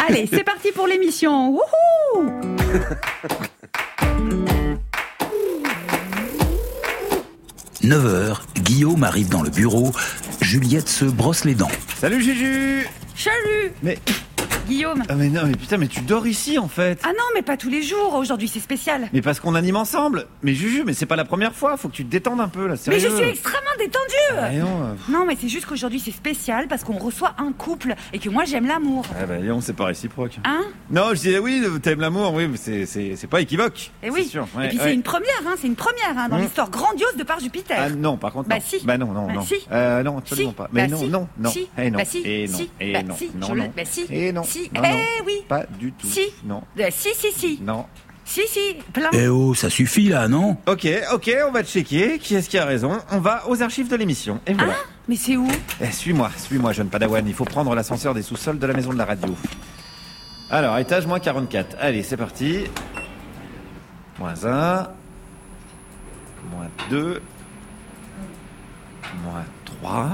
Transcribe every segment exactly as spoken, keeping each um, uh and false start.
Allez, c'est parti pour l'émission. Wouhou! neuf heures, Guillaume arrive dans le bureau. Juliette se brosse les dents. Salut Juju. Salut! Mais... Guillaume. Ah mais non, mais putain, mais tu dors ici en fait. Ah non, mais pas tous les jours. Aujourd'hui, c'est spécial. Mais parce qu'on anime ensemble. Mais Juju, mais c'est pas la première fois. Faut que tu te détendes un peu là, Mais sérieux. je suis extrêmement détendue. Ah, non, euh... non, mais c'est juste qu'aujourd'hui, c'est spécial parce qu'on reçoit un couple et que moi, j'aime l'amour. Ah bah non, c'est pas réciproque. Hein? Non, je disais oui, t'aimes l'amour, oui, mais c'est, c'est, c'est pas équivoque. Et oui. Sûr. Ouais, et puis ouais. c'est une première, hein, c'est une première hein, dans mmh. l'histoire grandiose de par Jupiter. Ah non, par contre non. Bah si. Bah non, non, bah non. Si. Euh, non, absolument si. pas. Mais bah non, si. non, non. Si. Eh non. Bah si. Et non. Si. Et bah non. si. Non, Je non. le... Bah si. Et non. Si. Non, eh non. oui. Pas du tout. Si. Non. Bah si, si, si. Non. Si, si. Plein. Eh oh, ça suffit là, non? Ok, ok, on va checker. Qui est-ce qui a raison? On va aux archives de l'émission. Et voilà. Ah, mais c'est où? Eh, suis-moi, suis-moi, jeune padawan. Il faut prendre l'ascenseur des sous-sols de la maison de la radio. Alors, étage moins quarante-quatre. Allez, c'est parti. Moins un. Moins deux. Moins trois.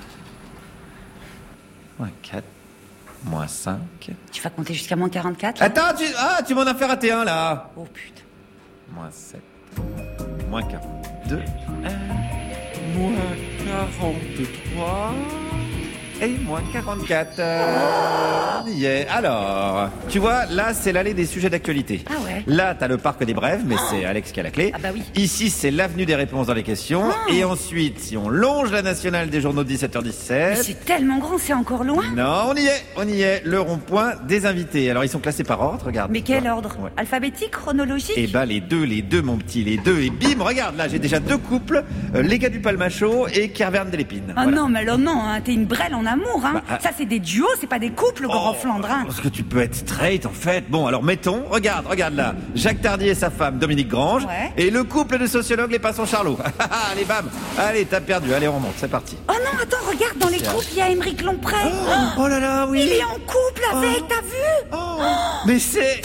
Moins quatre. Moins cinq. Tu vas compter jusqu'à moins quarante-quatre? Attends, tu... Ah, tu m'en as fait rater un, là. Oh, putain. Moins sept. Moins quarante-deux. Moins quarante-trois. Et moins quarante-quatre. Euh, on y est. Alors, tu vois, là, c'est l'allée des sujets d'actualité. Ah ouais. Là, t'as le parc des brèves, mais c'est Alex qui a la clé. Ah bah oui. Ici, c'est l'avenue des réponses dans les questions. Ah. Et ensuite, si on longe la nationale des journaux de dix-sept heures Mais dix-sept... c'est tellement grand, c'est encore loin. Non, on y est, on y est. Le rond-point des invités. Alors, ils sont classés par ordre, regarde. Mais quel Ouais. ordre? Ouais. Alphabétique, chronologique? Eh ben, les deux, les deux, mon petit, les deux. Et bim, regarde, là, j'ai déjà deux couples. Euh, les gars du Palmacho et Kerverne de l'Épine. Ah Voilà. non, mais alors non, hein, t'es une brêle en amour, hein. Bah, ah. Ça, c'est des duos, c'est pas des couples, grand Flandrin. Parce que tu peux être straight, en fait. Bon, alors mettons, regarde, regarde là. Jacques Tardy et sa femme, Dominique Grange. Ouais. Et le couple de sociologues, les passants Charlot. Allez, bam. Allez, t'as perdu. Allez, on remonte, c'est parti. Oh non, attends, regarde, dans les couples, il y a Émeric Lompré. Oh, oh là là, oui. Il est en couple avec, t'as vu? Oh, mais c'est...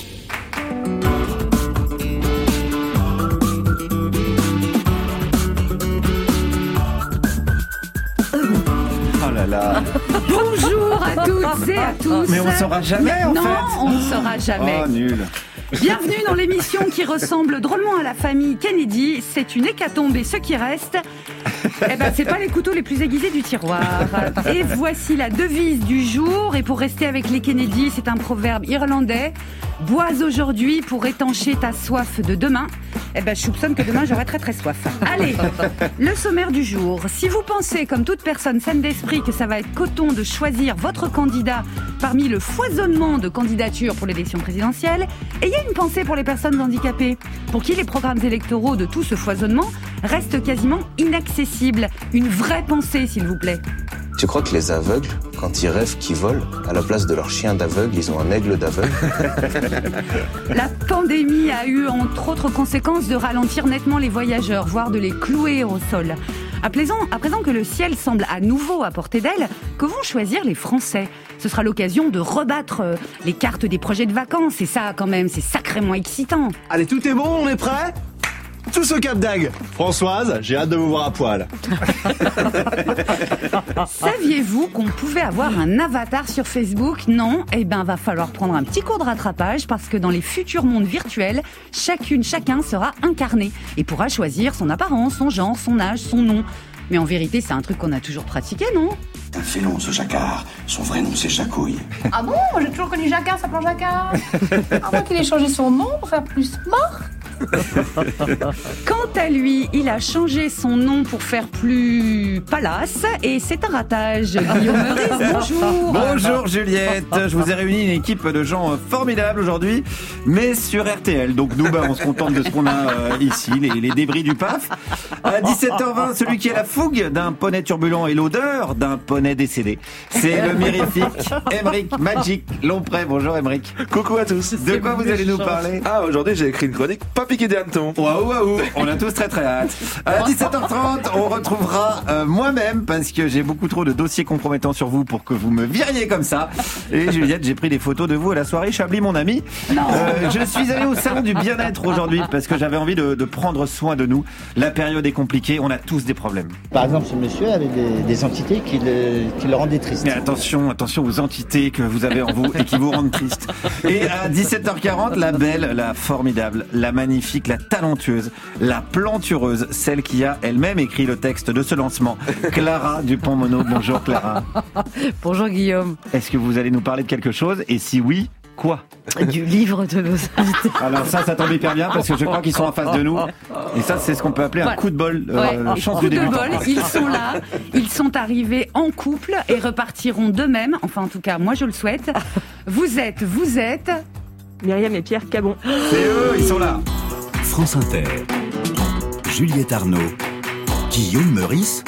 Oh là là. Bonjour à toutes et à tous. Mais on saura jamais, en non, fait. on ne saura jamais. Oh, nul. Bienvenue dans l'émission qui ressemble drôlement à la famille Kennedy. C'est une hécatombe et ce qui reste, eh ben, c'est pas les couteaux les plus aiguisés du tiroir. Et voici la devise du jour. Et pour rester avec les Kennedy, c'est un proverbe irlandais. Bois aujourd'hui pour étancher ta soif de demain. Eh ben, je soupçonne que demain j'aurai très très soif. Allez, le sommaire du jour. Si vous pensez, comme toute personne saine d'esprit, que ça va être coton de choisir votre candidat parmi le foisonnement de candidatures pour l'élection présidentielle, ayez une pensée pour les personnes handicapées, pour qui les programmes électoraux de tout ce foisonnement restent quasiment inaccessibles. Une vraie pensée, s'il vous plaît. Tu crois que les aveugles, quand ils rêvent qu'ils volent, à la place de leur chien d'aveugle, ils ont un aigle d'aveugle? La pandémie a eu entre autres conséquences de ralentir nettement les voyageurs, voire de les clouer au sol. À présent, à présent que le ciel semble à nouveau à portée d'aile, que vont choisir les Français? Ce sera l'occasion de rebattre euh, les cartes des projets de vacances, et ça quand même, c'est sacrément excitant. Allez, tout est bon, on est prêt? Tous au Cap d'Agde. Françoise, j'ai hâte de vous voir à poil. Saviez-vous qu'on pouvait avoir un avatar sur Facebook? Non? Eh ben, va falloir prendre un petit cours de rattrapage parce que dans les futurs mondes virtuels, chacune, chacun sera incarné et pourra choisir son apparence, son genre, son âge, son nom. Mais en vérité, c'est un truc qu'on a toujours pratiqué, non? C'est un félon, ce Jacquard. Son vrai nom, c'est Jacouille. Ah bon? Moi, j'ai toujours connu Jacquard s'appelant Jacquard. À moins qu'il ait changé son nom pour faire plus smart. Quant à lui, il a changé son nom pour faire plus palace et c'est un ratage. Guillaume Meurice, bonjour. Bonjour Juliette, je vous ai réuni une équipe de gens formidables aujourd'hui, mais sur R T L. Donc nous, bah, on se contente de ce qu'on a euh, ici, les, les débris du P A F. À dix-sept heures vingt, celui qui a la fougue d'un poney turbulent et l'odeur d'un poney décédé. C'est le mirifique Émeric Magic Lompré. Bonjour Émeric. Coucou à tous. De quoi vous allez nous parler? Ah, aujourd'hui, j'ai écrit une chronique pas piqué des hannetons. Waouh, waouh, on a tous très très hâte. À dix-sept heures trente, on retrouvera euh, moi-même parce que j'ai beaucoup trop de dossiers compromettants sur vous pour que vous me viriez comme ça. Et Juliette, j'ai pris des photos de vous à la soirée Chablis, mon ami. Euh, je suis allé au salon du bien-être aujourd'hui parce que j'avais envie de, de prendre soin de nous. La période est compliqué, on a tous des problèmes. Par exemple, ce monsieur avait des, des entités qui le, qui le rendaient triste. Mais attention, attention aux entités que vous avez en vous et qui vous rendent triste. Et à dix-sept heures quarante, la belle, la formidable, la magnifique, la talentueuse, la plantureuse, celle qui a elle-même écrit le texte de ce lancement, Clara Dupont-Mono. Bonjour Clara. Bonjour Guillaume. Est-ce que vous allez nous parler de quelque chose ? Et si oui, quoi ? Du livre de nos invités. Alors ça, ça tombe hyper bien parce que je crois qu'ils sont en face de nous. Et ça, c'est ce qu'on peut appeler un Voilà. coup de bol, euh, Ouais, chance coup du de débutant. bol, ils sont là, ils sont arrivés en couple et repartiront d'eux-mêmes. Enfin, en tout cas, moi, je le souhaite. Vous êtes, vous êtes... Myriam et Pierre Cabon. C'est eux, ils sont là. France Inter. Juliette Arnaud. Guillaume Meurice.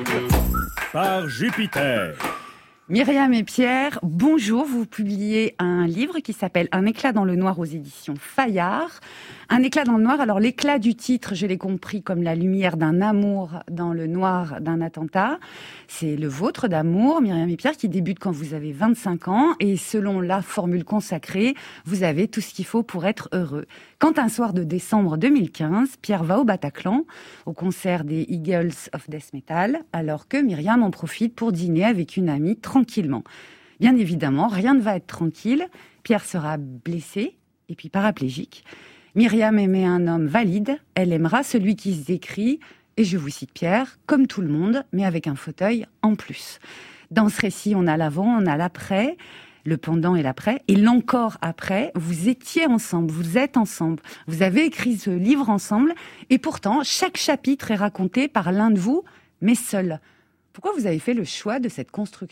Par Jupiter. Myriam et Pierre, bonjour. Vous publiez un livre qui s'appelle Un éclat dans le noir aux éditions Fayard. Un éclat dans le noir. Alors l'éclat du titre, je l'ai compris comme la lumière d'un amour dans le noir d'un attentat. C'est le vôtre d'amour, Myriam et Pierre, qui débute quand vous avez vingt-cinq ans. Et selon la formule consacrée, vous avez tout ce qu'il faut pour être heureux. Quand un soir de décembre deux mille quinze, Pierre va au Bataclan, au concert des Eagles of Death Metal, alors que Myriam en profite pour dîner avec une amie tranquillement. Bien évidemment, rien ne va être tranquille. Pierre sera blessé et puis paraplégique. Myriam aimait un homme valide. Elle aimera celui qui se décrit, et je vous cite Pierre, comme tout le monde, mais avec un fauteuil en plus. Dans ce récit, on a l'avant, on a l'après, le pendant et l'après, et l'encore après. Vous étiez ensemble, vous êtes ensemble, vous avez écrit ce livre ensemble, et pourtant, chaque chapitre est raconté par l'un de vous, mais seul. Pourquoi vous avez fait le choix de cette construction ?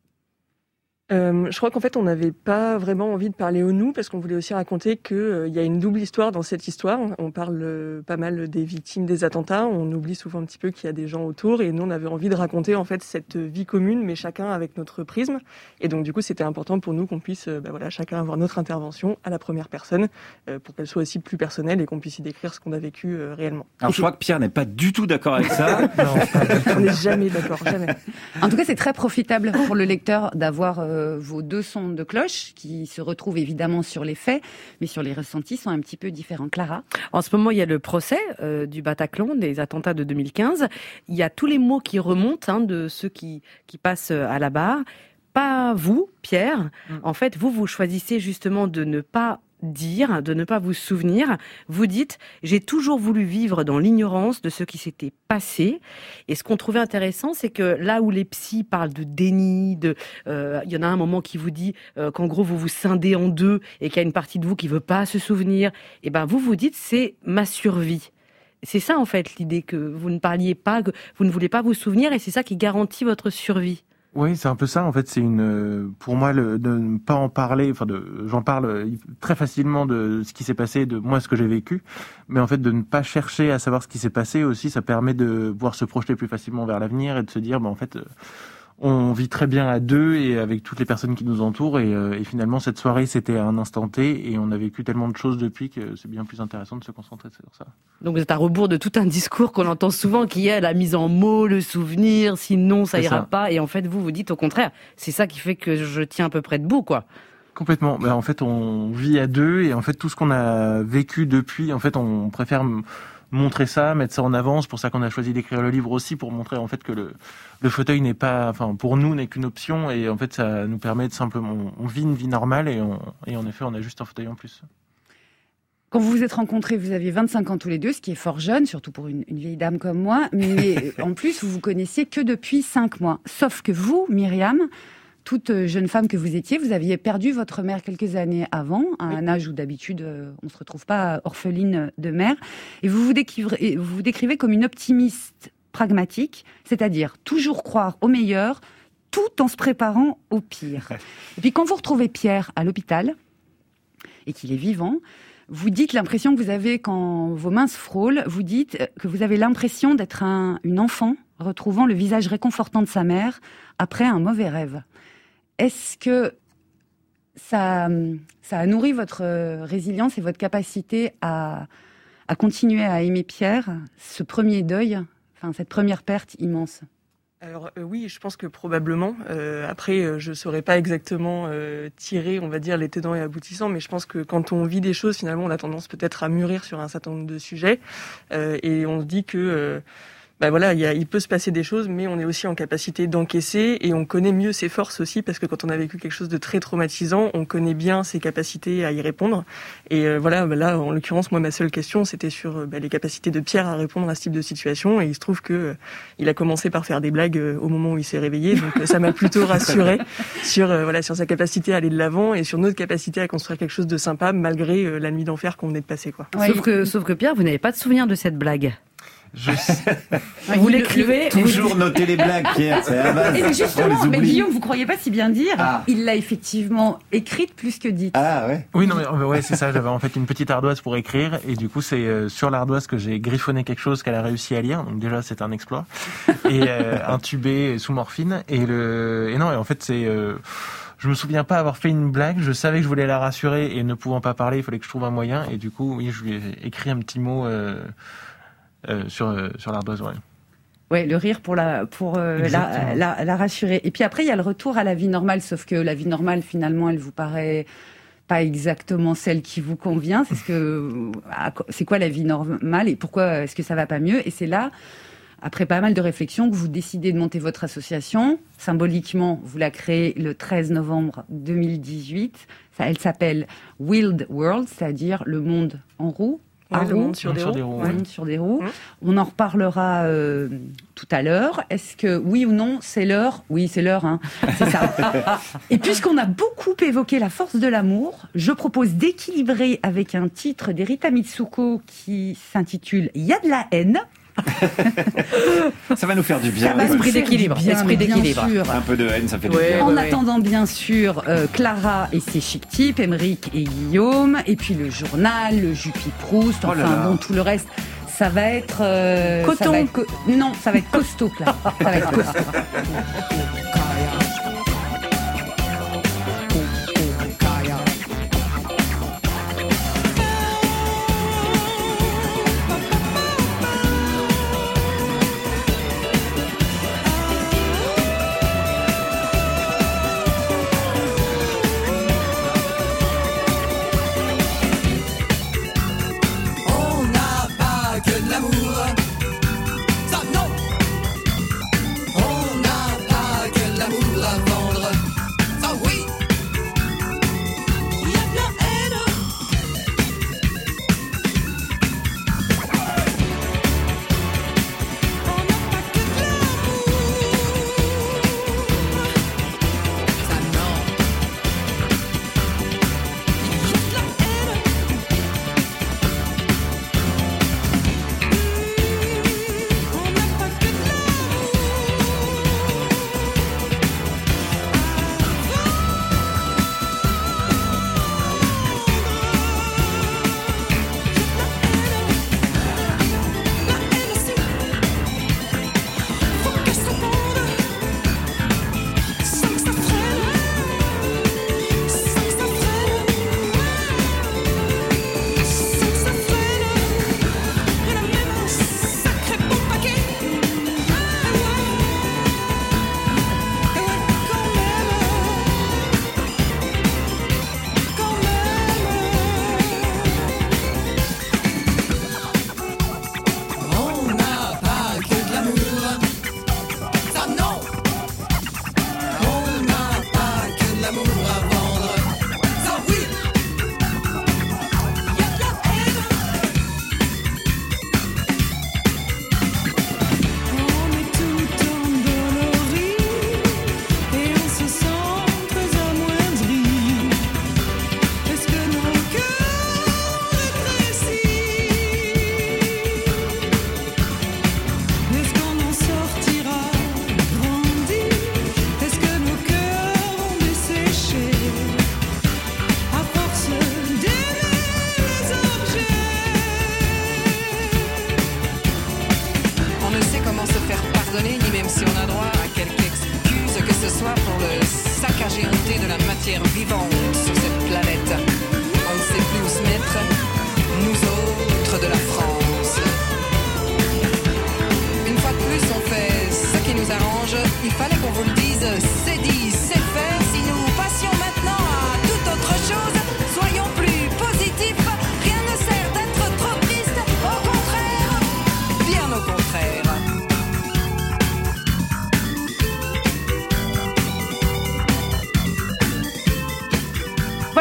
Euh, je crois qu'en fait, on n'avait pas vraiment envie de parler au nous, parce qu'on voulait aussi raconter qu'il euh, y a une double histoire dans cette histoire. On parle euh, pas mal des victimes des attentats, on oublie souvent un petit peu qu'il y a des gens autour, et nous, on avait envie de raconter en fait cette vie commune, mais chacun avec notre prisme. Et donc, du coup, c'était important pour nous qu'on puisse, euh, bah, voilà, chacun avoir notre intervention à la première personne, euh, pour qu'elle soit aussi plus personnelle et qu'on puisse y décrire ce qu'on a vécu euh, réellement. Alors je crois que Pierre n'est pas du tout d'accord avec ça. On n'est jamais d'accord, jamais. En tout cas, c'est très profitable pour le lecteur d'avoir euh, vos deux sons de cloche qui se retrouvent évidemment sur les faits, mais sur les ressentis sont un petit peu différents. Clara ? En ce moment, il y a le procès euh, du Bataclan, des attentats de deux mille quinze. Il y a tous les mots qui remontent hein, de ceux qui, qui passent à la barre. Pas vous, Pierre. Mm. En fait, vous, vous choisissez justement de ne pas dire, de ne pas vous souvenir. Vous dites, j'ai toujours voulu vivre dans l'ignorance de ce qui s'était passé. Et ce qu'on trouvait intéressant, c'est que là où les psys parlent de déni, de, euh, il y en a un moment qui vous dit euh, qu'en gros vous vous scindez en deux et qu'il y a une partie de vous qui veut pas se souvenir. Et ben vous vous dites, c'est ma survie. C'est ça en fait l'idée, que vous ne parliez pas, que vous ne voulez pas vous souvenir, et c'est ça qui garantit votre survie. Oui, c'est un peu ça. En fait, c'est une, pour moi, le, de ne pas en parler. Enfin, de, j'en parle très facilement de ce qui s'est passé, de moi ce que j'ai vécu, mais en fait, de ne pas chercher à savoir ce qui s'est passé aussi, ça permet de pouvoir se projeter plus facilement vers l'avenir et de se dire, ben en fait, on vit très bien à deux et avec toutes les personnes qui nous entourent, et, et finalement, cette soirée, c'était à un instant T, et on a vécu tellement de choses depuis que c'est bien plus intéressant de se concentrer sur ça. Donc vous êtes à rebours de tout un discours qu'on entend souvent, qui est la mise en mots, le souvenir, sinon ça c'est ira ça. pas. Et en fait, vous vous dites au contraire, c'est ça qui fait que je tiens à peu près debout, quoi. Complètement. Ben, en fait, on vit à deux, et en fait, tout ce qu'on a vécu depuis, en fait, on préfère m- montrer ça, mettre ça en avant. C'est pour ça qu'on a choisi d'écrire le livre aussi, pour montrer en fait que le, le fauteuil n'est pas, enfin, pour nous, n'est qu'une option, et en fait, ça nous permet de simplement, on vit une vie normale, et, on, et en effet, on a juste un fauteuil en plus. Quand vous vous êtes rencontrés, vous aviez vingt-cinq ans tous les deux, ce qui est fort jeune, surtout pour une, une vieille dame comme moi. Mais en plus, vous vous connaissiez que depuis cinq mois. Sauf que vous, Myriam, toute jeune femme que vous étiez, vous aviez perdu votre mère quelques années avant, à un âge où d'habitude on ne se retrouve pas orpheline de mère. Et vous vous décrivez, vous vous décrivez comme une optimiste pragmatique, c'est-à-dire toujours croire au meilleur, tout en se préparant au pire. Et puis quand vous retrouvez Pierre à l'hôpital, et qu'il est vivant, vous dites l'impression que vous avez quand vos mains se frôlent, vous dites que vous avez l'impression d'être un, une enfant retrouvant le visage réconfortant de sa mère après un mauvais rêve. Est-ce que ça, ça a nourri votre résilience et votre capacité à, à continuer à aimer Pierre, ce premier deuil, enfin cette première perte immense ? Alors euh, oui, je pense que probablement. Euh, après, euh, je saurais pas exactement euh, tirer, on va dire, les tenants et aboutissants, mais je pense que quand on vit des choses, finalement, on a tendance peut-être à mûrir sur un certain nombre de sujets, euh, et on se dit que euh, bah voilà, il, y a, il peut se passer des choses, mais on est aussi en capacité d'encaisser et on connaît mieux ses forces aussi, parce que quand on a vécu quelque chose de très traumatisant, on connaît bien ses capacités à y répondre. Et euh, voilà, bah là, en l'occurrence, moi, ma seule question, c'était sur bah, les capacités de Pierre à répondre à ce type de situation. Et il se trouve que euh, il a commencé par faire des blagues euh, au moment où il s'est réveillé, donc euh, ça m'a plutôt rassuré sur euh, voilà sur sa capacité à aller de l'avant et sur notre capacité à construire quelque chose de sympa malgré euh, la nuit d'enfer qu'on venait de passer, quoi. Ouais, sauf que, sauf que Pierre, vous n'avez pas de souvenir de cette blague. Je... Vous l'écrivez. Toujours noter les blagues, Pierre, c'est la base. Et mais justement, mais Guillaume, vous croyez pas si bien dire, ah. il l'a effectivement écrite plus que dite. Ah ouais. Oui, non, mais ouais, c'est ça. J'avais en fait une petite ardoise pour écrire, et du coup, c'est euh, sur l'ardoise que j'ai griffonné quelque chose qu'elle a réussi à lire. Donc déjà, c'est un exploit. Et euh, intubé sous morphine. Et le, et non, et en fait, c'est. Euh... Je me souviens pas avoir fait une blague. Je savais que je voulais la rassurer, et ne pouvant pas parler, il fallait que je trouve un moyen. Et du coup, oui, je lui ai écrit un petit mot. Euh... Euh, sur, euh, sur l'ardoise, ouais. Ouais, le rire pour la pour euh, la, la, la rassurer. Et puis après, il y a le retour à la vie normale, sauf que la vie normale, finalement, elle vous paraît pas exactement celle qui vous convient. C'est ce que c'est quoi la vie normale et pourquoi est-ce que ça va pas mieux? Et c'est là, après pas mal de réflexions, que vous décidez de monter votre association. Symboliquement, vous la créez le treize novembre deux mille dix-huit. Ça, elle s'appelle Wild World, c'est-à-dire le monde en roue. Ouais, le monde sur des roues. Ouais. Monde sur des roues. Mmh. On en reparlera euh, tout à l'heure. Est-ce que oui ou non, c'est l'heure? Oui, c'est l'heure, hein. C'est ça. Et puisqu'on a beaucoup évoqué la force de l'amour, je propose d'équilibrer avec un titre d'Erita Mitsuko qui s'intitule « Il y a de la haine ». Ça va nous faire du bien. Esprit d'équilibre. Bien, Esprit d'équilibre. Un peu de haine, ça fait ouais, du bien. En ouais, attendant, bien sûr, euh, Clara et ses chic types, Émeric et Guillaume, et puis le journal, le Juppie Proust, enfin oh là là. Bon, tout le reste. Ça va être... Euh, Coton. Ça va être co- non, ça va être costaud, Clara. Ça va être costaud. On n'a pas que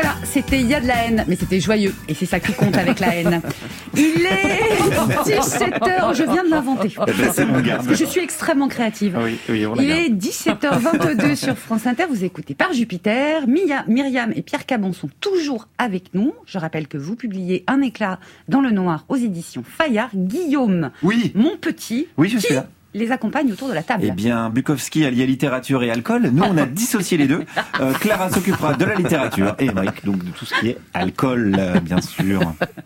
Voilà, c'était Il y a de la haine, mais c'était joyeux, et c'est ça qui compte avec la haine. Il est dix-sept heures, je viens de l'inventer. Eh ben, c'est mon garde. Parce que je suis extrêmement créative. Oui, oui, on la Il garde. est dix-sept heures vingt-deux sur France Inter, vous écoutez Par Jupiter. Mia, Myriam et Pierre Cabon sont toujours avec nous. Je rappelle que vous publiez Un éclat dans le noir aux éditions Fayard. Guillaume, oui. mon petit, oui, je qui suis là. les accompagne autour de la table. Eh bien, Bukowski allié littérature et alcool. Nous, on a dissocié les deux. Euh, Clara s'occupera de la littérature et Émeric, donc, de tout ce qui est alcool, euh, bien sûr.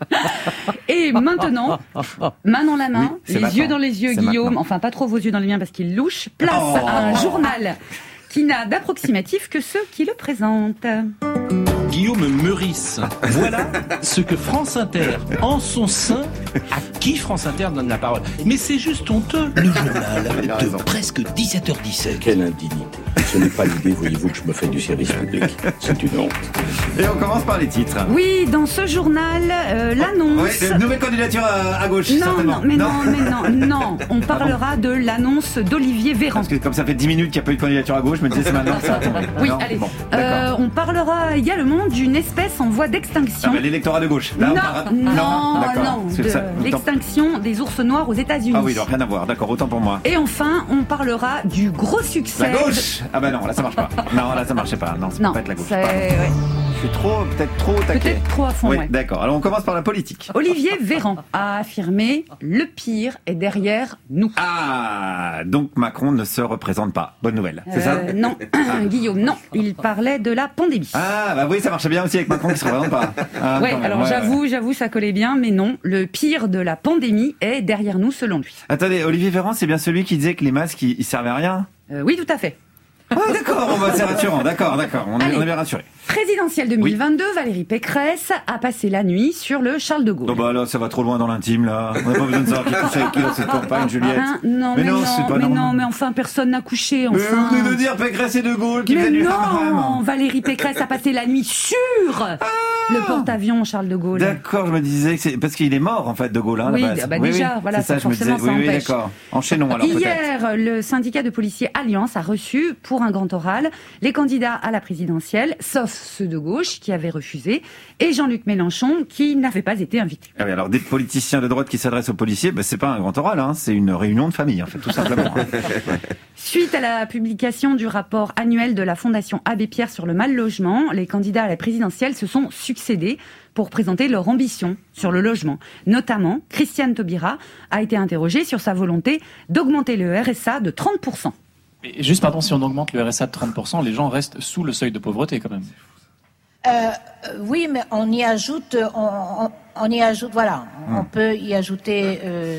Et maintenant, main dans la main, oui, les maintenant. yeux dans les yeux, C'est Guillaume, maintenant. enfin pas trop vos yeux dans les miens parce qu'il louche, place Oh. à un journal qui n'a d'approximatif que ceux qui le présentent. Guillaume Meurice. Voilà ce que France Inter, en son sein, à qui France Inter donne la parole. Mais c'est juste honteux. Le journal de presque dix-sept heures dix-sept. Quelle indignité. Ce n'est pas l'idée, voyez-vous, que je me fais du service public. C'est une honte. Et on commence par les titres. Oui, dans ce journal, euh, l'annonce... Oui, une nouvelle candidature à, à gauche, non, certainement. non, mais non, mais non, non. On parlera de l'annonce d'Olivier Véran. Parce que comme ça fait dix minutes qu'il n'y a pas eu de candidature à gauche, je me disais c'est maintenant que ça va tomber. Oui, non allez. Bon, euh, on parlera également d'une espèce en voie d'extinction. Ah bah, l'électorat de gauche. Là, non, on parle... non, non, d'accord. non, Parce que de ça- l'extinction des ours noirs aux États-Unis. Ah oui, donc rien à voir. D'accord, autant pour moi. Et enfin, on parlera du gros succès. La gauche. Ah bah non, là ça marche pas. Non, là ça marchait pas. Non, ça Non, peut pas être la gauche. c'est- pardon. ouais. Je suis trop, peut-être trop au taquet. Peut-être trop à fond, Oui, ouais. d'accord. Alors on commence par la politique. Olivier Véran a affirmé « Le pire est derrière nous ». Ah, donc Macron ne se représente pas. Bonne nouvelle, c'est ça Euh, Non, Guillaume, non. Il parlait de la pandémie. Ah, bah oui, ça marchait bien aussi avec Macron qui se représente pas. Ah, ouais, quand même, alors ouais, j'avoue, ouais. j'avoue, ça collait bien, mais non. Le pire de la pandémie est derrière nous, selon lui. Attendez, Olivier Véran, c'est bien celui qui disait que les masques, ils, ils servaient à rien Euh, oui, tout à fait. Ah, d'accord, bon, bah, c'est rassurant, d'accord, d'accord, on, est- Allez. on est bien rassuré. Présidentielle deux mille vingt-deux, Valérie Pécresse a passé la nuit sur le Charles de Gaulle. Non, bah là, ça va trop loin dans l'intime, là. On n'a pas besoin de savoir qui couche avec qui dans cette campagne, Juliette. Hein, non, mais, non, c'est pas mais normal. non, mais enfin, personne n'a couché, Mais enfin. vous venez de dire Pécresse et De Gaulle qui Mais faisaient du non, haram. Valérie Pécresse a passé la nuit sur le porte-avions Charles de Gaulle. D'accord, je me disais que c'est parce qu'il est mort en fait De Gaulle. Hein, Oui, à la base. bah déjà, voilà, c'est ça, ça, je me disais. forcément, ça Oui, oui, empêche. d'accord. Enchaînons alors peut-être. Hier, le syndicat de policiers Alliance a reçu, pour un grand oral, les candidats à la présidentielle, sauf ceux de gauche qui avaient refusé, et Jean-Luc Mélenchon qui n'avait pas été invité. Ah oui, alors des politiciens de droite qui s'adressent aux policiers, bah, c'est pas un grand oral, hein, c'est une réunion de famille en fait, tout simplement. Suite à la publication du rapport annuel de la Fondation Abbé Pierre sur le mal-logement, les candidats à la présidentielle se sont succédés pour présenter leur ambition sur le logement. Notamment, Christiane Taubira a été interrogée sur sa volonté d'augmenter le R S A de trente pour cent. Et juste, pardon, si on augmente le R S A de trente pour cent, les gens restent sous le seuil de pauvreté quand même. Euh, oui, mais on y ajoute, on, on, on y ajoute, voilà, on peut y ajouter euh,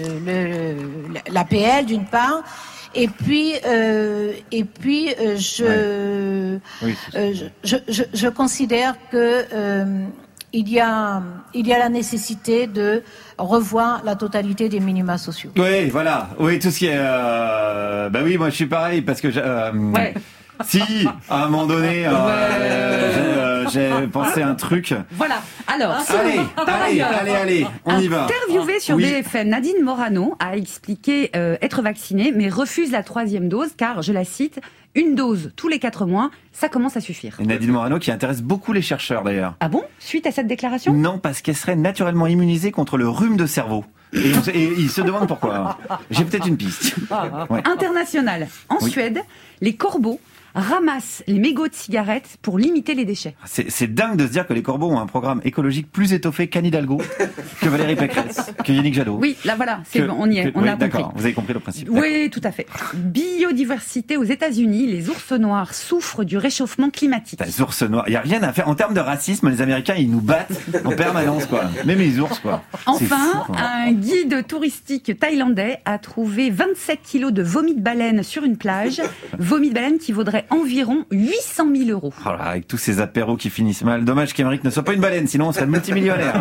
le, l'A P L d'une part, et puis, euh, et puis, euh, je, Ouais. Oui, euh, je, je, je considère que euh, il y a, il y a la nécessité de revoir la totalité des minima sociaux. Oui, voilà. Oui, tout ce qui est. Euh... Bah oui, moi je suis pareil parce que. j'ai, Euh... Ouais. Si, à un moment donné, euh, Ouais. j'ai, euh, j'ai pensé à un truc. Voilà. Alors, Allez, par allez, ailleurs, allez, allez, on y va. interviewée sur Oui. B F M, Nadine Morano a expliqué euh, être vaccinée, mais refuse la troisième dose, car, je la cite, une dose tous les quatre mois, ça commence à suffire. Et Nadine Morano qui intéresse beaucoup les chercheurs d'ailleurs. Ah bon? Suite à cette déclaration? Non, parce qu'elle serait naturellement immunisée contre le rhume de cerveau. Et, on se- et ils se demandent pourquoi. J'ai peut-être une piste. Ouais. International. En Oui. Suède, les corbeaux ramassent les mégots de cigarettes pour limiter les déchets. C'est, c'est dingue de se dire que les corbeaux ont un programme écologique plus étoffé qu'Anne Hidalgo, que Valérie Pécresse, que Yannick Jadot. Oui, là voilà, c'est Que- bon, on y est, que- on oui, a compris. d'accord, vous avez compris le principe. Oui, tout à fait. Biodiversité aux États-Unis, les ours noirs souffrent du réchauffement climatique. Les ours noirs, il n'y a rien à faire. En termes de racisme, les Américains, ils nous battent en permanence, quoi. Même les ours, quoi. C'est Enfin, fou, quoi. un guide touristique thaïlandais a trouvé vingt-sept kilos de vomi de baleine sur une plage. Vomi de baleine qui vaudrait environ huit cent mille euros. Oh là, avec tous ces apéros qui finissent mal. Dommage qu'Émeric ne soit pas une baleine, sinon on serait multimillionnaire.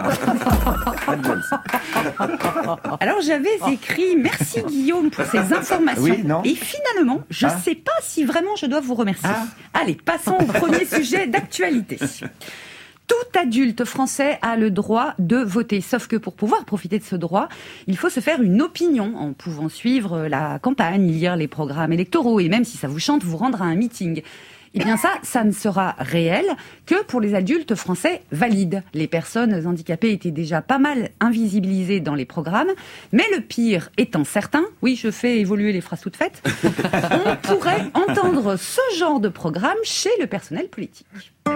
Alors j'avais écrit merci Guillaume pour ces informations. Oui, non Et finalement, je ne Ah. sais pas si vraiment je dois vous remercier. Allez, passons au premier sujet d'actualité. Tout adulte français a le droit de voter, sauf que pour pouvoir profiter de ce droit, il faut se faire une opinion en pouvant suivre la campagne, lire les programmes électoraux et même si ça vous chante, vous rendre à un meeting. Eh bien ça, ça ne sera réel que pour les adultes français valides. Les personnes handicapées étaient déjà pas mal invisibilisées dans les programmes, mais le pire étant certain, oui, je fais évoluer les phrases toutes faites, on pourrait entendre ce genre de programme chez le personnel politique.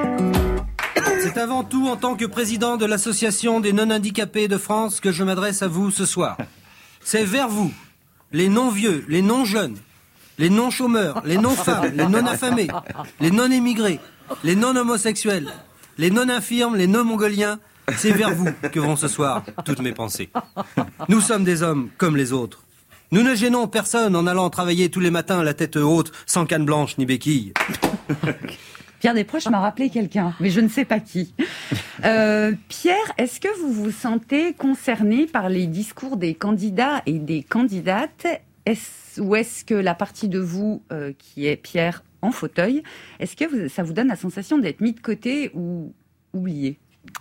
C'est avant tout en tant que président de l'Association des non-handicapés de France que je m'adresse à vous ce soir. C'est vers vous, les non-vieux, les non-jeunes, les non-chômeurs, les non-femmes, les non-affamés, les non-émigrés, les non-homosexuels, les non-infirmes, les non-mongoliens. C'est vers vous que vont ce soir toutes mes pensées. Nous sommes des hommes comme les autres. Nous ne gênons personne en allant travailler tous les matins la tête haute, sans canne blanche ni béquille. Pierre Desproges m'a rappelé quelqu'un, mais je ne sais pas qui. Euh, Pierre, est-ce que vous vous sentez concerné par les discours des candidats et des candidates ? Est-ce, ou est-ce que la partie de vous euh, qui est Pierre en fauteuil, est-ce que vous, ça vous donne la sensation d'être mis de côté ou oublié ?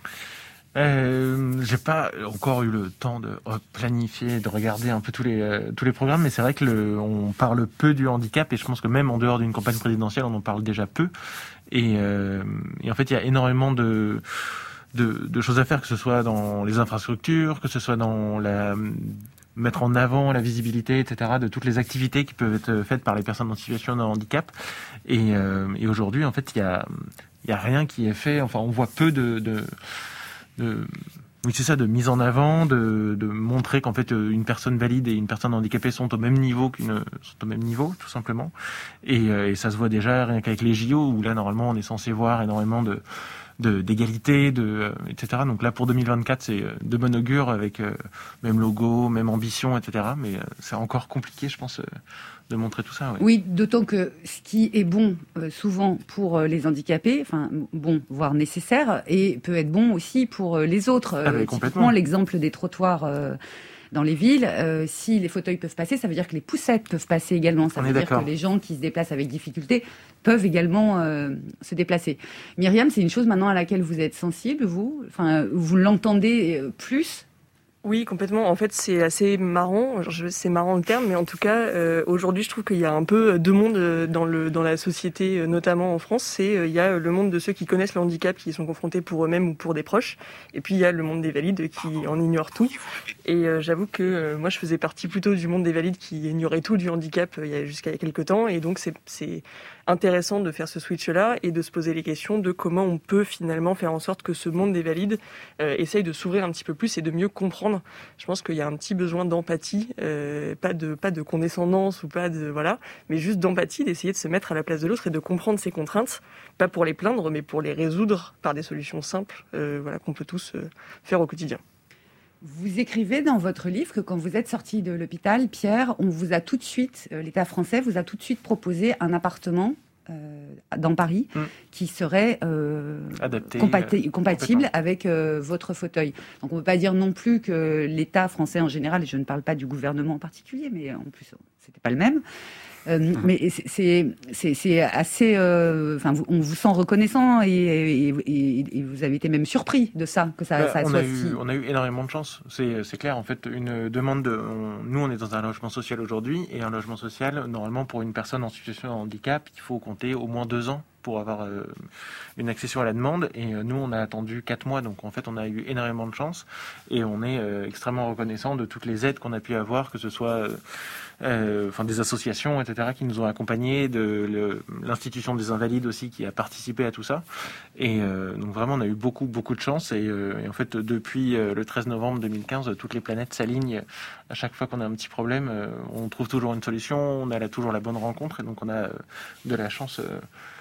Euh, j'ai pas encore eu le temps de planifier, de regarder un peu tous les euh, tous les programmes, mais c'est vrai que le, on parle peu du handicap et je pense que même en dehors d'une campagne présidentielle, on en parle déjà peu. Et, euh, et en fait, il y a énormément de, de de choses à faire, que ce soit dans les infrastructures, que ce soit dans la mettre en avant la visibilité, et cetera, de toutes les activités qui peuvent être faites par les personnes en situation de handicap. Et, euh, et aujourd'hui, en fait, il y a il y a rien qui est fait. Enfin, on voit peu de, de De, oui, c'est ça, de mise en avant, de, de montrer qu'en fait une personne valide et une personne handicapée sont au même niveau qu'une sont au même niveau, tout simplement. Et, et ça se voit déjà rien qu'avec les J O où là normalement on est censé voir énormément de de d'égalité, de et cetera. Donc là pour deux mille vingt-quatre c'est de bon augure avec euh, même logo, même ambition, et cetera. Mais euh, c'est encore compliqué, je pense. Euh, de montrer tout ça. Oui, oui, d'autant que ce qui est bon euh, souvent pour euh, les handicapés, enfin bon, voire nécessaire, et peut être bon aussi pour euh, les autres. Ah, euh, typiquement, l'exemple des trottoirs euh, dans les villes, euh, si les fauteuils peuvent passer, ça veut dire que les poussettes peuvent passer également. Ça On veut est dire d'accord. que les gens qui se déplacent avec difficulté peuvent également euh, se déplacer. Myriam, c'est une chose maintenant à laquelle vous êtes sensible, vous, enfin, vous l'entendez plus. Oui, complètement. En fait, c'est assez marrant. Je- C'est marrant le terme, mais en tout cas, euh, aujourd'hui, je trouve qu'il y a un peu deux mondes euh, dans le dans la société, euh, notamment en France. C'est euh, il y a le monde de ceux qui connaissent le handicap, qui y sont confrontés pour eux-mêmes ou pour des proches, et puis il y a le monde des valides qui en ignorent tout. Et euh, j'avoue que euh, moi, je faisais partie plutôt du monde des valides qui ignorait tout du handicap euh, il y a jusqu'à il y a quelques temps, et donc c'est c'est intéressant de faire ce switch-là et de se poser les questions de comment on peut finalement faire en sorte que ce monde des valides euh, essaye de s'ouvrir un petit peu plus et de mieux comprendre. Je pense qu'il y a un petit besoin d'empathie, euh, pas de pas de condescendance ou pas de voilà, mais juste d'empathie, d'essayer de se mettre à la place de l'autre et de comprendre ses contraintes, pas pour les plaindre, mais pour les résoudre par des solutions simples, euh, voilà, qu'on peut tous euh, faire au quotidien. Vous écrivez dans votre livre que quand vous êtes sorti de l'hôpital, Pierre, on vous a tout de suite, euh, l'État français vous a tout de suite proposé un appartement euh, dans Paris Mm. qui serait euh, Adapté, compati- euh, compatible complètement. avec euh, votre fauteuil. Donc on ne peut pas dire non plus que l'État français en général, et je ne parle pas du gouvernement en particulier, mais en plus c'était pas le même. Euh, mais c'est- c'est c'est c'est assez. euh, Enfin, vous- on vous sent reconnaissant et, et, et- et vous avez été même surpris de ça, que ça, Bah, ça on, soit a si. eu, on a eu énormément de chance, c'est c'est clair. En fait, une demande de. On- nous, on est dans un logement social aujourd'hui, et un logement social, normalement, pour une personne en situation de handicap, il faut compter au moins deux ans pour avoir euh, une accession à la demande. Et euh, nous, on a attendu quatre mois, donc en fait, on a eu énormément de chance, et on est euh, extrêmement reconnaissant de toutes les aides qu'on a pu avoir, que ce soit. Euh, Euh, enfin des associations, et cetera, qui nous ont accompagnés, de le- l'institution des Invalides aussi qui a participé à tout ça. Et euh, donc vraiment, on a eu beaucoup, beaucoup de chance. Et, euh, et en fait, depuis euh, le treize novembre deux mille quinze, toutes les planètes s'alignent. À chaque fois qu'on a un petit problème, euh, on trouve toujours une solution, on a là, toujours la bonne rencontre, et donc on a euh, de la chance euh,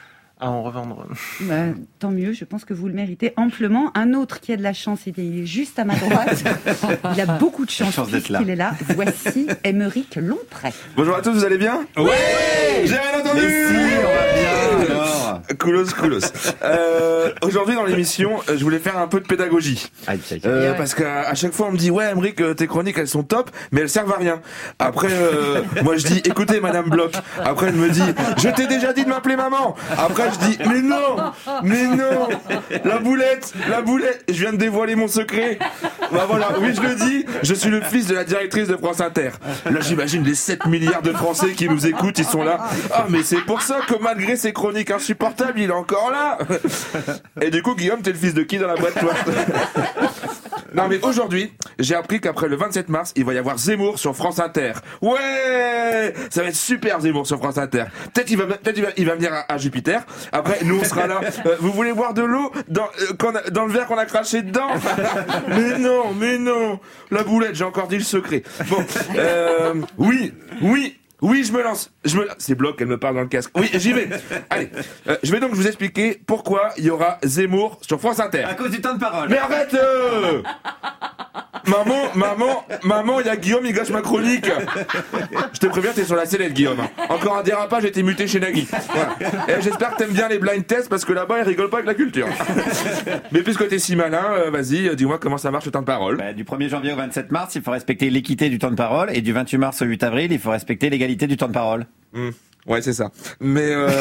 à en revendre. Bah, tant mieux, je pense que vous le méritez amplement. Un autre qui a de la chance, il est juste à ma droite. Il a beaucoup de chance, Chance d'être là. puisqu'il est là. Voici Émeric Lompré. Bonjour à tous, vous allez bien? Ouais. J'ai rien entendu. Mais si, on va bien, alors. Coolos, coolos. Euh, aujourd'hui dans l'émission, euh, je voulais faire un peu de pédagogie. Aïe, aïe, aïe. Euh, Ouais. Parce qu'à à chaque fois on me dit ouais Émeric, euh, tes chroniques elles sont top, mais elles servent à rien. Après euh, moi je dis écoutez Madame Bloch. Après elle me dit je t'ai déjà dit de m'appeler maman. Après je dis mais non, mais non, la boulette, la boulette. Je viens de dévoiler mon secret. Bah voilà, oui je le dis, je suis le fils de la directrice de France Inter. Là j'imagine les sept milliards de Français qui nous écoutent, ils sont là. Ah mais c'est pour ça que malgré ces chroniques chronique insupportable, il est encore là. Et du coup, Guillaume, t'es le fils de qui dans la boîte, toi? Non mais aujourd'hui, j'ai appris qu'après le vingt-sept mars, il va y avoir Zemmour sur France Inter. Ouais, ça va être super Zemmour sur France Inter. Peut-être il va, peut-être il va, il va venir à, à Jupiter. Après, nous on sera là. Euh, vous voulez boire de l'eau dans, euh, qu'on a, dans le verre qu'on a craché dedans? Mais non, mais non. La boulette, j'ai encore dit le secret. Bon, euh, oui, oui. Oui, je me lance. Je me... C'est Bloc, elle me parle dans le casque. Oui, j'y vais. Allez, euh, je vais donc vous expliquer pourquoi il y aura Zemmour sur France Inter. À cause du temps de parole. Mais arrête euh Maman, maman, maman, il y a Guillaume, il gâche ma chronique. Je te préviens, t'es sur la sellette, Guillaume. Encore un dérapage, j'ai été muté chez Nagui. Voilà. Et j'espère que t'aimes bien les blind tests parce que là-bas, ils rigolent pas avec la culture. Mais puisque t'es si malin, euh, vas-y, dis-moi comment ça marche le temps de parole. Bah, du premier janvier au vingt-sept mars, il faut respecter l'équité du temps de parole, et du vingt-huit mars au huit avril, il faut respecter l'égalité du temps de parole. Mmh. Ouais, c'est ça. Mais euh...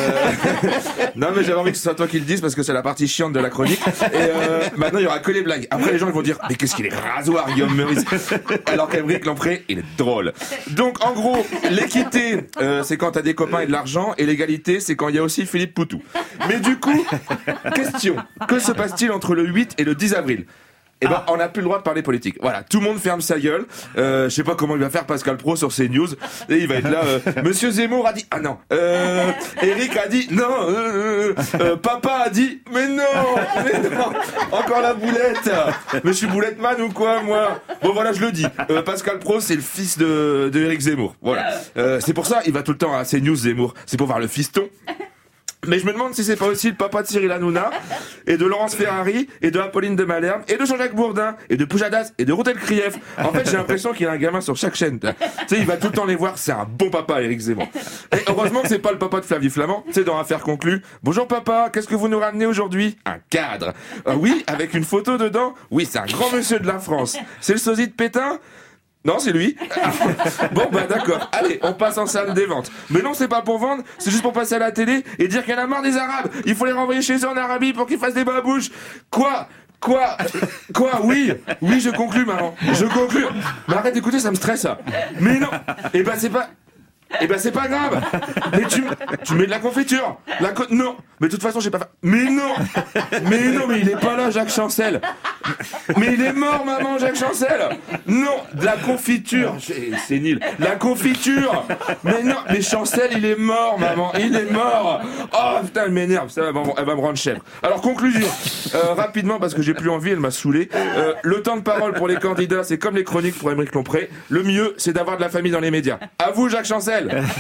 non, mais j'avais envie que ce soit toi qui le dise parce que c'est la partie chiante de la chronique. Et euh, maintenant, il y aura que les blagues. Après, les gens ils vont dire mais qu'est-ce qu'il est rasoir, Guillaume Meurice. Alors qu'Aymeric Lompré, il est drôle. Donc, en gros, l'équité, euh, c'est quand t'as des copains et de l'argent, et l'égalité, c'est quand il y a aussi Philippe Poutou. Mais du coup, question que se passe-t-il entre le huit et le dix avril? Eh ben, on n'a plus le droit de parler politique. Voilà, tout le monde ferme sa gueule. Euh, je sais pas comment il va faire Pascal Pro sur CNews. Et il va être là. Euh, Monsieur Zemmour a dit ah non. Euh, Eric a dit non. Euh, euh, papa a dit mais non, mais non. Encore la boulette. Mais je suis boulette man ou quoi moi? Bon voilà, je le dis. Euh, Pascal Pro, c'est le fils de, de Eric Zemmour. Voilà. Euh, c'est pour ça il va tout le temps à CNews Zemmour. C'est pour voir le fiston. Mais je me demande si c'est pas aussi le papa de Cyril Hanouna, et de Laurence Ferrari, et de Apolline de Malherbe, et de Jean-Jacques Bourdin, et de Pujadas, et de Routel Krief. En fait, j'ai l'impression qu'il y a un gamin sur chaque chaîne. Tu sais, il va tout le temps les voir, c'est un bon papa, Éric Zemmour. Et heureusement que c'est pas le papa de Flavie Flamand, tu sais, dans Affaires conclues. Bonjour papa, qu'est-ce que vous nous ramenez aujourd'hui? Un cadre. Euh, oui, avec une photo dedans. Oui, c'est un grand monsieur de la France. C'est le sosie de Pétain? Non, c'est lui. Bon, bah d'accord. Allez, on passe en salle des ventes. Mais non, c'est pas pour vendre, c'est juste pour passer à la télé et dire qu'elle a marre des Arabes. Il faut les renvoyer chez eux en Arabie pour qu'ils fassent des babouches. Quoi? Quoi? Quoi? Oui, oui, je conclus, maman. Je conclus. Mais arrête d'écouter, ça me stresse. Mais non. Eh ben, c'est pas... Eh ben c'est pas grave. Mais tu, tu mets de la confiture. La co- non. Mais de toute façon j'ai pas fait. Mais non. Mais non, mais il est pas là, Jacques Chancel. Mais il est mort, maman, Jacques Chancel. Non, de la confiture. C'est, c'est nul. La confiture. Mais non, mais Chancel il est mort, maman. Il est mort. Oh putain, elle m'énerve. Ça, elle va, elle va me rendre chèvre. Alors conclusion. Euh, rapidement parce que j'ai plus envie, elle m'a saoulé. Euh, le temps de parole pour les candidats, c'est comme les chroniques pour Aymeric Lompré. Le mieux, c'est d'avoir de la famille dans les médias. À vous, Jacques Chancel.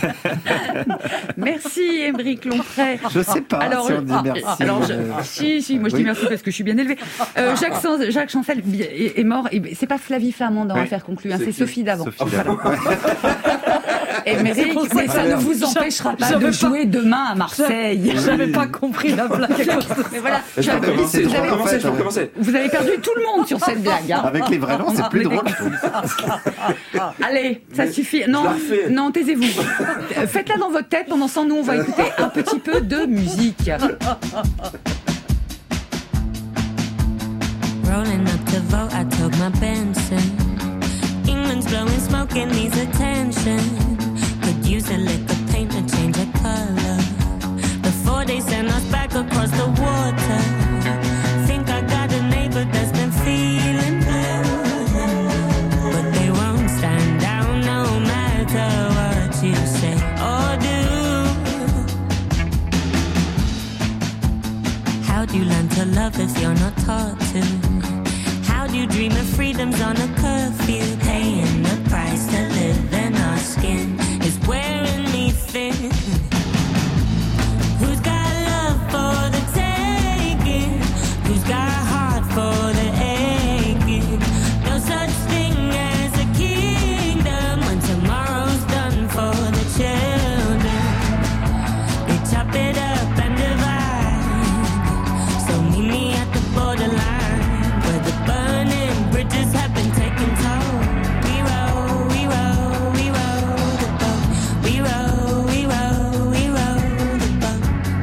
Merci Aymeric Lompré. Je sais pas alors, si on dit ah, merci. Alors, je, si, si, moi je dis Oui. merci parce que je suis bien élevée. Euh, Jacques, San- Jacques Chancel est, est mort. Et c'est pas Flavie Flamand dans Oui. Affaires conclues, hein, C'est c'est qui Sophie d'avant. Sophie d'avant. Aymeric, pour ça mais que ça ne j'avais- vous empêchera pas j'avais de pas- jouer demain à Marseille. J'avais pas compris la blague. Mais voilà, Je peux tu as- recommencer, vous je peux avez- recommencer, je peux recommencer. Vous avez perdu tout le monde sur cette blague. Hein. Avec les vrais noms, c'est plus drôle. Allez, ça Mais suffit. Non, je la refais. non, taisez-vous. Faites-la dans votre tête. Pendant ce temps, nous, on va écouter un petit peu de musique. Rolling up to vote, I took my Benson. England's blowing smoke and needs attention. Could use a lick of paint to change a color before they send us back across the water. Think I got a neighbor that's been feeling blue, but they won't stand down no matter what you say or do. How do you learn to love if you're not taught to? How do you dream of freedoms on a curfew? Paying the price to live in our skin is wearing me thin. Who's got love for the taking? Who's got heart for the aching? No such thing as a kingdom when tomorrow's done for the children. They chop it up and divide. So meet me at the borderline where the burning bridges have been taken toll. We roll, we roll, we roll the boat. We roll, we roll, we roll the boat.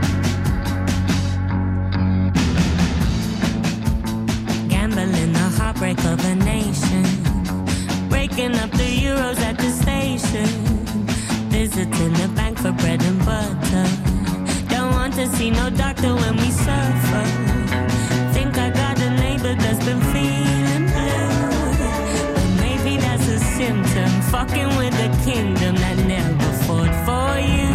Gambling the heartbreak of a nation. Breaking up the euros at the station. Visiting the bank for bread and butter. Don't want to see no doctor when we suffer. Think I got a neighbor that's been feeling blue, but maybe that's a symptom. Fucking with the kingdom that never fought for you.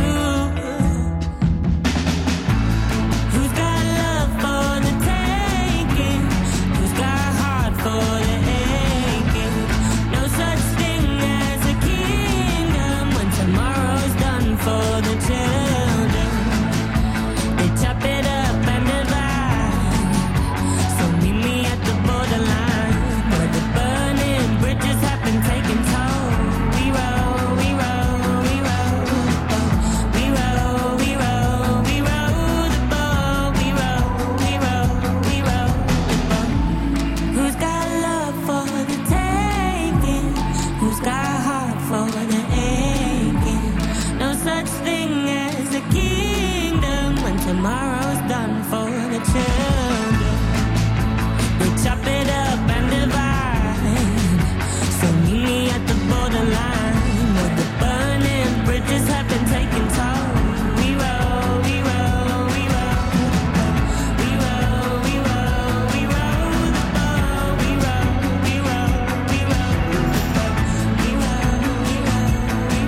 Who's got love for the taking? Who's got heart for the aching? No such thing as a kingdom when tomorrow's done for the children. They chop it up and divide. So meet me at the borderline where the burning bridges have been taken toll. We roll, we roll, we roll. We roll, we roll, we roll the boat. We roll, we roll, we roll the boat. Who's got love for the taking? Who's got heart for the aching? No such thing as a kingdom when tomorrow's done for the children. We chop it up and divide. So meet me at the borderline where the burning bridges have been taken toll. We roll, we roll, we roll. We roll, we roll, we roll the boat. We roll, we roll, we roll the boat. We roll, we roll, we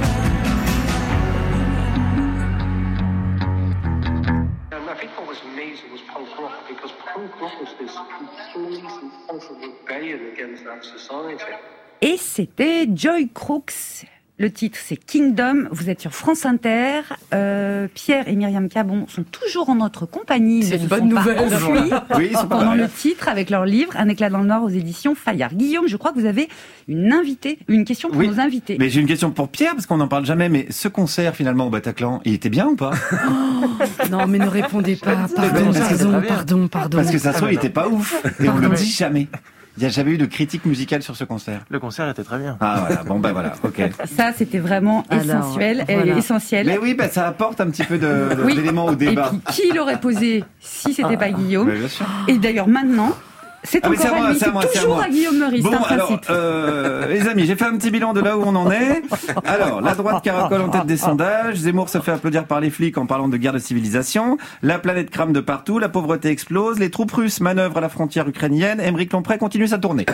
Um, I think what was amazing was punk rock, because punk rock was this complete and utter rebellion against that society. Et c'était Joy Crooks. Le titre, c'est Kingdom. Vous êtes sur France Inter. Euh, Pierre et Myriam Cabon sont toujours en notre compagnie. C'est Ils une ne bonne sont pas nouvelle. enfuis Oui, ils sont pas pendant mal. le titre avec leur livre Un éclat dans le Nord aux éditions Fayard. Guillaume, je crois que vous avez une invitée, une question pour Oui, nos invités. mais j'ai une question pour Pierre, parce qu'on n'en parle jamais, mais ce concert finalement au Bataclan, il était bien ou pas? Non, mais ne répondez pas. Pardon, Parce que c'est pardon, très bien. pardon, pardon. Parce que ça se trouve, il était pas ouf. Et on Pardon. le dit jamais. Il n'y a jamais eu de critique musicale sur ce concert. Le concert était très bien. Ah voilà, bon bah voilà, ok. Ça, c'était vraiment Alors, essentiel. et voilà. essentiel. Mais oui, bah, ça apporte un petit peu de, de- Oui. d'éléments au Et débat. puis, qui l'aurait posé si c'était pas Guillaume? Mais bien sûr. Et d'ailleurs, maintenant, c'est Ah, mais encore c'est à moi, à lui. c'est à C'est moi, c'est à toujours moi. à Guillaume Meurice, Bon, c'est un alors, principe. euh, les amis, j'ai fait un petit bilan de là où on en est. Alors, la droite caracole en tête des sondages. Zemmour se fait applaudir par les flics en parlant de guerre de civilisation. La planète crame de partout. La pauvreté explose. Les troupes russes manœuvrent à la frontière ukrainienne. Aymeric Lompré continue sa tournée.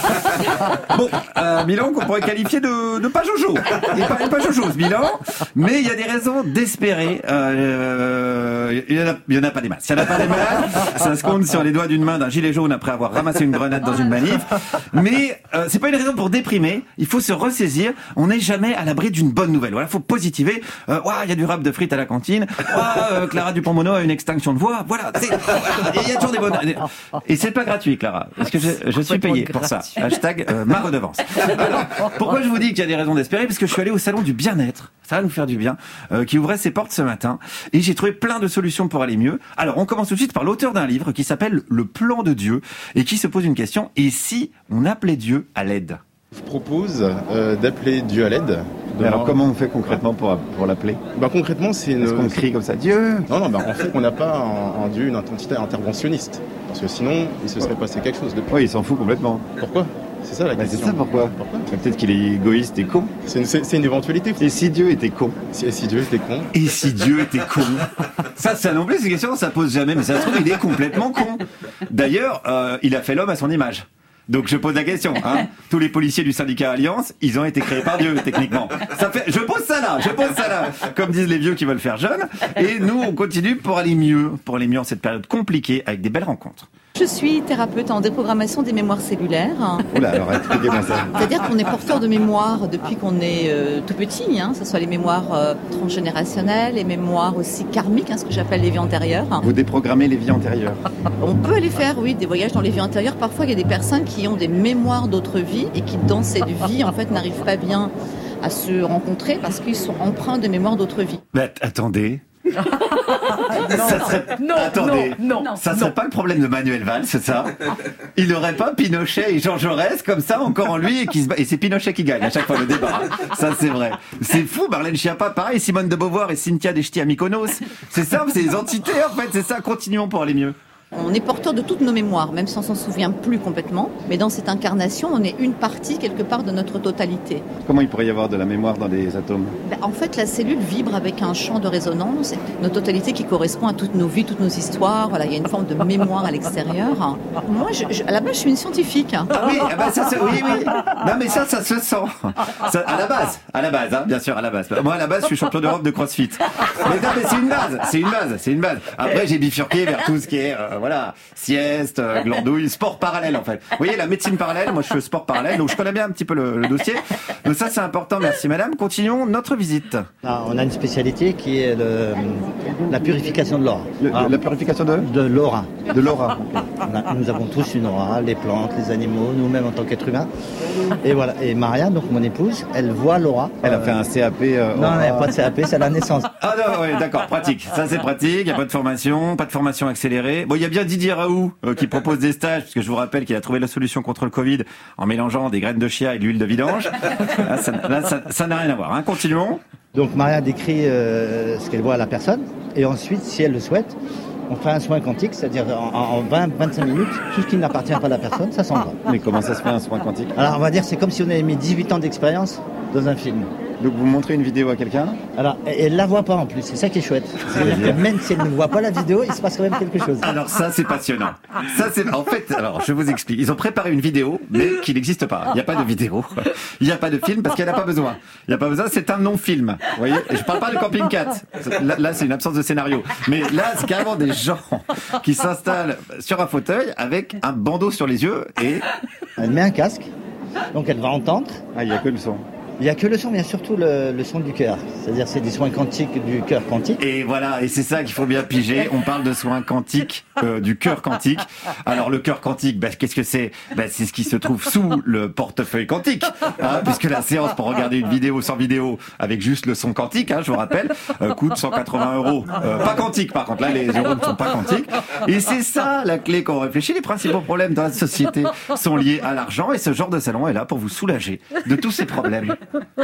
Bon, euh, bilan qu'on pourrait qualifier de, de pas jojo. Et pas, et pas jojo, ce bilan. Mais il y a des raisons d'espérer. Euh, il y en a, il y en a pas des masses. Il y en a pas des masses. Ça se compte sur les doigts d'une main d'un gilet jaune après avoir ramassé une grenade dans une manif. Mais euh, c'est pas une raison pour déprimer. Il faut se ressaisir. On n'est jamais à l'abri d'une bonne nouvelle. Voilà, faut positiver. Euh, ouah, il y a du rap de frites à la cantine. Ouah, euh, Clara Dupont-Mono a une extinction de voix. Voilà, c'est- il y a toujours des bonnes. Et c'est pas gratuit, Clara, parce que je, je suis payé pour ça. Hashtag euh, ma redevance. Alors, pourquoi je vous dis qu'il y a des raisons d'espérer? Parce que je suis allé au salon du bien-être. Ça va nous faire du bien. Euh, qui ouvrait ses portes ce matin. Et j'ai trouvé plein de solutions pour aller mieux. Alors, on commence tout de suite par l'auteur d'un livre qui s'appelle Le plan de Dieu et qui se pose une question. Et si on appelait Dieu à l'aide? Je propose euh, d'appeler Dieu à l'aide. Mais alors, comment on fait concrètement pour, pour l'appeler? Bah concrètement, c'est une... Est-ce qu'on crie comme ça, Dieu? Non, non, bah en fait, on n'a pas un, un Dieu, une entité interventionniste. Parce que sinon, il se serait passé quelque chose depuis. Oui, il s'en fout complètement. Pourquoi? C'est ça la Bah, question. c'est ça, pourquoi? Peut-être qu'il est égoïste et con. C'est une, c'est- c'est une éventualité. Et si Dieu était con? Si, et si Dieu était con? Et si Dieu était con? Ça, ça non plus, c'est une question, ça pose jamais, mais ça se trouve, il est complètement con. D'ailleurs, euh, il a fait l'homme à son image. Donc je pose la question, hein. Tous les policiers du syndicat Alliance, ils ont été créés par Dieu, techniquement. Ça fait, je pose ça là, je pose ça là, comme disent les vieux qui veulent faire jeune. Et nous, on continue pour aller mieux, pour aller mieux en cette période compliquée, avec des belles rencontres. Je suis thérapeute en déprogrammation des mémoires cellulaires. Oula, alors expliquez-moi ça. C'est-à-dire qu'on est porteur de mémoires depuis qu'on est euh, tout petit, hein, que ce soit les mémoires euh, transgénérationnelles, les mémoires aussi karmiques, hein, ce que j'appelle les vies antérieures. Vous déprogrammez les vies antérieures. On peut aller faire, oui, des voyages dans les vies antérieures. Parfois, il y a des personnes qui ont des mémoires d'autres vies et qui, dans cette vie, en fait, n'arrivent pas bien à se rencontrer parce qu'ils sont empreints de mémoires d'autres vies. Mais att- attendez. Non, ça serait... non, Attendez, non, non, ça serait non. pas le problème de Manuel Valls, c'est ça? Il n'aurait pas Pinochet et Jean Jaurès comme ça encore en lui et qui se bat- et c'est Pinochet qui gagne à chaque fois le débat. Ça c'est vrai. C'est fou, Marlène Schiappa, pareil, Simone de Beauvoir et Cynthia Deschty à Mykonos. C'est ça, c'est des entités en fait, c'est ça. Continuons pour aller mieux. On est porteur de toutes nos mémoires, même si on s'en souvient plus complètement. Mais dans cette incarnation, on est une partie quelque part de notre totalité. Comment il pourrait y avoir de la mémoire dans des atomes ? Ben, en fait, la cellule vibre avec un champ de résonance, notre totalité qui correspond à toutes nos vies, toutes nos histoires. Voilà, il y a une forme de mémoire à l'extérieur. Moi, je, je, à la base, je suis une scientifique. Ah oui, ah bah ça, ça, oui, oui. Non, mais ça, ça se sent. Ça, à la base, à la base, hein, bien sûr, à la base. Moi, à la base, je suis champion d'Europe de CrossFit. Mais non, mais c'est une base, c'est une base, c'est une base. Après, j'ai bifurqué vers tout ce qui est, euh, voilà, sieste, euh, glandouille, sport parallèle, en fait. Vous voyez, la médecine parallèle, moi, je fais sport parallèle, donc je connais bien un petit peu le, le dossier. Donc ça, c'est important. Merci, madame. Continuons notre visite. Ah, on a une spécialité qui est le, la purification de l'aura. Le, ah, la purification de De l'aura. De l'aura. On a, nous avons tous une aura, les plantes, les animaux, nous-mêmes en tant qu'êtres humains. Et voilà. Et Maria, donc mon épouse, elle voit l'aura. Elle a fait un C A P. Euh, non, il n'y a pas de C A P, c'est à la naissance. Ah non, oui, d'accord, pratique. Ça, c'est pratique. Il n'y a pas de formation, pas de formation accélérée. Bon, il y a bien Didier Raoult euh, qui propose des stages, parce que je vous rappelle qu'il a trouvé la solution contre le Covid en mélangeant des graines de chia et de l'huile de vidange. Là, ça, là, ça, ça n'a rien à voir. Hein. Continuons. Donc Maria décrit euh, ce qu'elle voit à la personne, et ensuite, si elle le souhaite, on fait un soin quantique, c'est-à-dire en, en vingt à vingt-cinq minutes, tout ce qui n'appartient pas à la personne, ça s'en va. Mais comment ça se fait un soin quantique ? Alors on va dire, c'est comme si on avait mis dix-huit ans d'expérience dans un film. Donc vous montrez une vidéo à quelqu'un ? Alors, elle ne la voit pas en plus, c'est ça qui est chouette. C'est-à-dire que même si elle ne voit pas la vidéo, il se passe quand même quelque chose. Alors ça, c'est passionnant. Ça, c'est en fait, alors je vous explique. Ils ont préparé une vidéo, mais qui n'existe pas. Il n'y a pas de vidéo, il n'y a pas de film parce qu'elle n'a pas besoin. Il n'y a pas besoin, c'est un non-film. Vous voyez ? Et je parle pas de Camping Cat. Là, là, c'est une absence de scénario. Mais là, c'est carrément des gens qui s'installent sur un fauteuil avec un bandeau sur les yeux et elle met un casque, donc elle va entendre. Ah, il n'y a que le son. Il n'y a que le son, mais il y a surtout le, le son du cœur. C'est-à-dire c'est des soins quantiques du cœur quantique. Et voilà, et c'est ça qu'il faut bien piger. On parle de soins quantiques, euh, du cœur quantique. Alors le cœur quantique, bah, qu'est-ce que c'est ? Bah, c'est ce qui se trouve sous le portefeuille quantique. Hein, puisque la séance pour regarder une vidéo sans vidéo avec juste le son quantique, hein, je vous rappelle, euh, coûte cent quatre-vingts euros. Euh, pas quantique par contre, là les euros ne sont pas quantiques. Et c'est ça la clé quand on réfléchit. Les principaux problèmes dans la société sont liés à l'argent et ce genre de salon est là pour vous soulager de tous ces problèmes.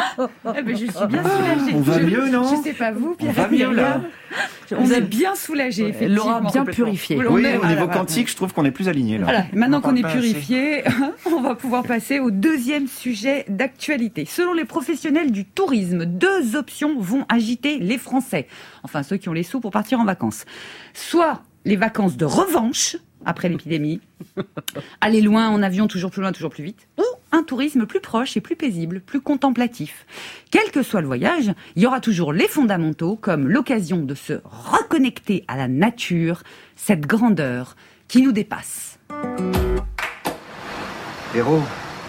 Eh ben, je suis bien soulagée. On va mieux, non ? Je sais pas vous, Pierre. On va mieux, là. On est bien soulagés, effectivement. L'aura bien purifiée. Oui, On est- au niveau voilà. quantique, je trouve qu'on est plus aligné là. Voilà, maintenant On qu'on est parle pas purifié, on va pouvoir passer au deuxième sujet d'actualité. Selon les professionnels du tourisme, deux options vont agiter les Français. Enfin, ceux qui ont les sous pour partir en vacances. Soit les vacances de revanche, après l'épidémie, aller loin en avion, toujours plus loin, toujours plus vite, ou un tourisme plus proche et plus paisible, plus contemplatif. Quel que soit le voyage, il y aura toujours les fondamentaux, comme l'occasion de se reconnecter à la nature, cette grandeur qui nous dépasse. Véro.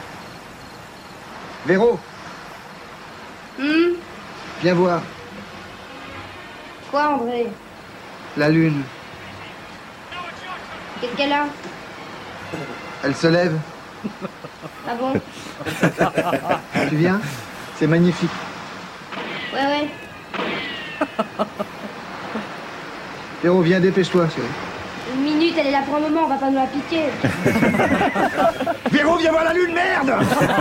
Véro, Hmm viens voir. Quoi, André? La lune, Qu'est-ce qu'elle a? elle se lève. Ah bon? Tu viens? C'est magnifique. Ouais, ouais. Véro, viens, dépêche-toi, chérie. Une minute, elle est là pour un moment, on va pas nous la piquer. Véro, viens voir la lune, merde!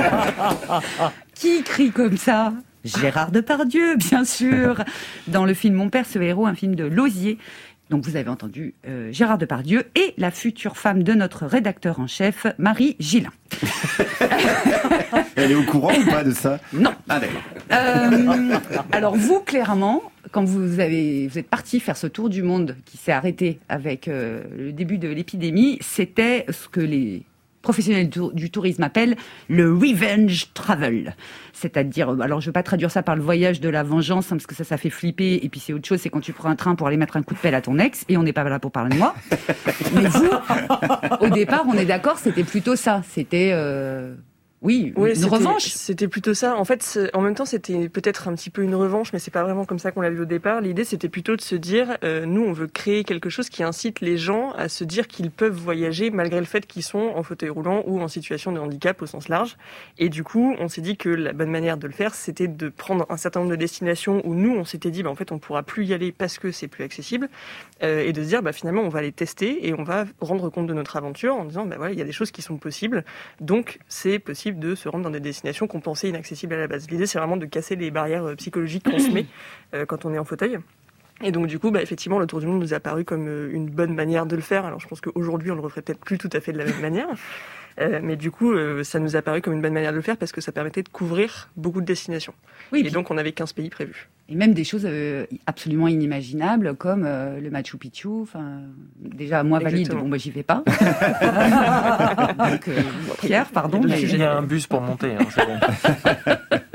Qui crie comme ça? Gérard Depardieu, bien sûr. Dans le film Mon père, ce héros, un film de Lausier. Donc vous avez entendu euh, Gérard Depardieu et la future femme de notre rédacteur en chef, Marie Gillin. Elle est au courant ou pas de ça? Non. Ah d'accord. Euh, alors vous, clairement, quand vous, avez, vous êtes parti faire ce tour du monde qui s'est arrêté avec euh, le début de l'épidémie, c'était ce que les professionnels du, du tourisme appellent le revenge travel. C'est-à-dire, alors je ne vais pas traduire ça par le voyage de la vengeance, hein, parce que ça, ça fait flipper, et puis c'est autre chose, c'est quand tu prends un train pour aller mettre un coup de pelle à ton ex, et on n'est pas là pour parler de moi. Mais vous, au départ, on est d'accord, c'était plutôt ça. C'était... Euh... Oui, Oui, une c'était- revanche. C'était plutôt ça. En fait, c'est- en même temps, c'était peut-être un petit peu une revanche, mais c'est pas vraiment comme ça qu'on l'a vu au départ. L'idée, c'était plutôt de se dire, euh, nous, on veut créer quelque chose qui incite les gens à se dire qu'ils peuvent voyager malgré le fait qu'ils sont en fauteuil roulant ou en situation de handicap au sens large. Et du coup, on s'est dit que la bonne manière de le faire, c'était de prendre un certain nombre de destinations où nous, on s'était dit, bah, en fait, on pourra plus y aller parce que c'est plus accessible, euh, et de se dire, bah, finalement, on va les tester et on va rendre compte de notre aventure en disant, bah, voilà, il y a des choses qui sont possibles, donc c'est possible de se rendre dans des destinations qu'on pensait inaccessibles à la base. L'idée, c'est vraiment de casser les barrières euh, psychologiques qu'on se met euh, quand on est en fauteuil. Et donc du coup, bah, effectivement, le tour du monde nous a paru comme euh, une bonne manière de le faire. Alors je pense qu'aujourd'hui, on le referait peut-être plus tout à fait de la même manière. Euh, mais du coup, euh, ça nous a paru comme une bonne manière de le faire parce que ça permettait de couvrir beaucoup de destinations. Oui, et puis- donc, on avait quinze pays prévus. Et même des choses euh, absolument inimaginables comme euh, le Machu Picchu. Enfin, déjà, moi valide, Exactement. bon, bah, j'y vais pas. Donc, euh, Pierre, pardon. mais- Il y a un bus pour monter, hein, c'est bon.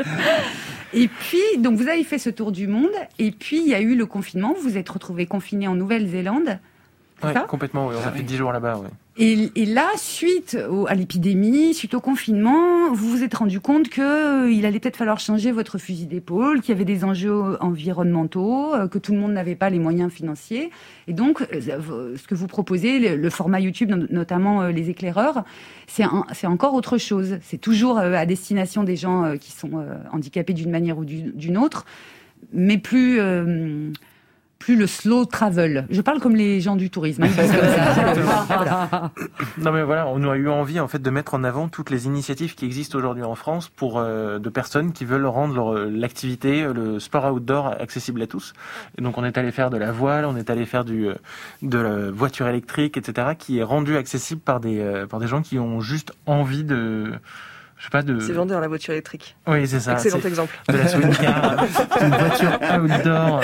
Et puis, donc, vous avez fait ce tour du monde. Et puis, il y a eu le confinement. Vous vous êtes retrouvé confiné en Nouvelle-Zélande. C'est Ouais, ça complètement, ouais. On a fait dix jours là-bas, ouais. Et, et là, suite au- à l'épidémie, suite au confinement, vous vous êtes rendu compte que euh, il allait peut-être falloir changer votre fusil d'épaule, qu'il y avait des enjeux environnementaux, euh, que tout le monde n'avait pas les moyens financiers. Et donc, euh, ce que vous proposez, le, le format YouTube, no- notamment euh, les éclaireurs, c'est, un- c'est encore autre chose. C'est toujours euh, à destination des gens euh, qui sont euh, handicapés d'une manière ou du- d'une autre, mais plus... euh, plus le slow travel. Je parle comme les gens du tourisme. hein, ils disent comme ça. Voilà. Non mais voilà, on a eu envie en fait de mettre en avant toutes les initiatives qui existent aujourd'hui en France pour euh, de personnes qui veulent rendre leur, euh, l'activité, euh, le sport outdoor accessible à tous. Et donc on est allé faire de la voile, on est allé faire du euh, de la voiture électrique, et cetera, qui est rendu accessible par des euh, par des gens qui ont juste envie de je sais pas de. C'est vendeur la voiture électrique. Oui, c'est ça. Excellent c'est exemple. De la swing car, c'est une voiture outdoor.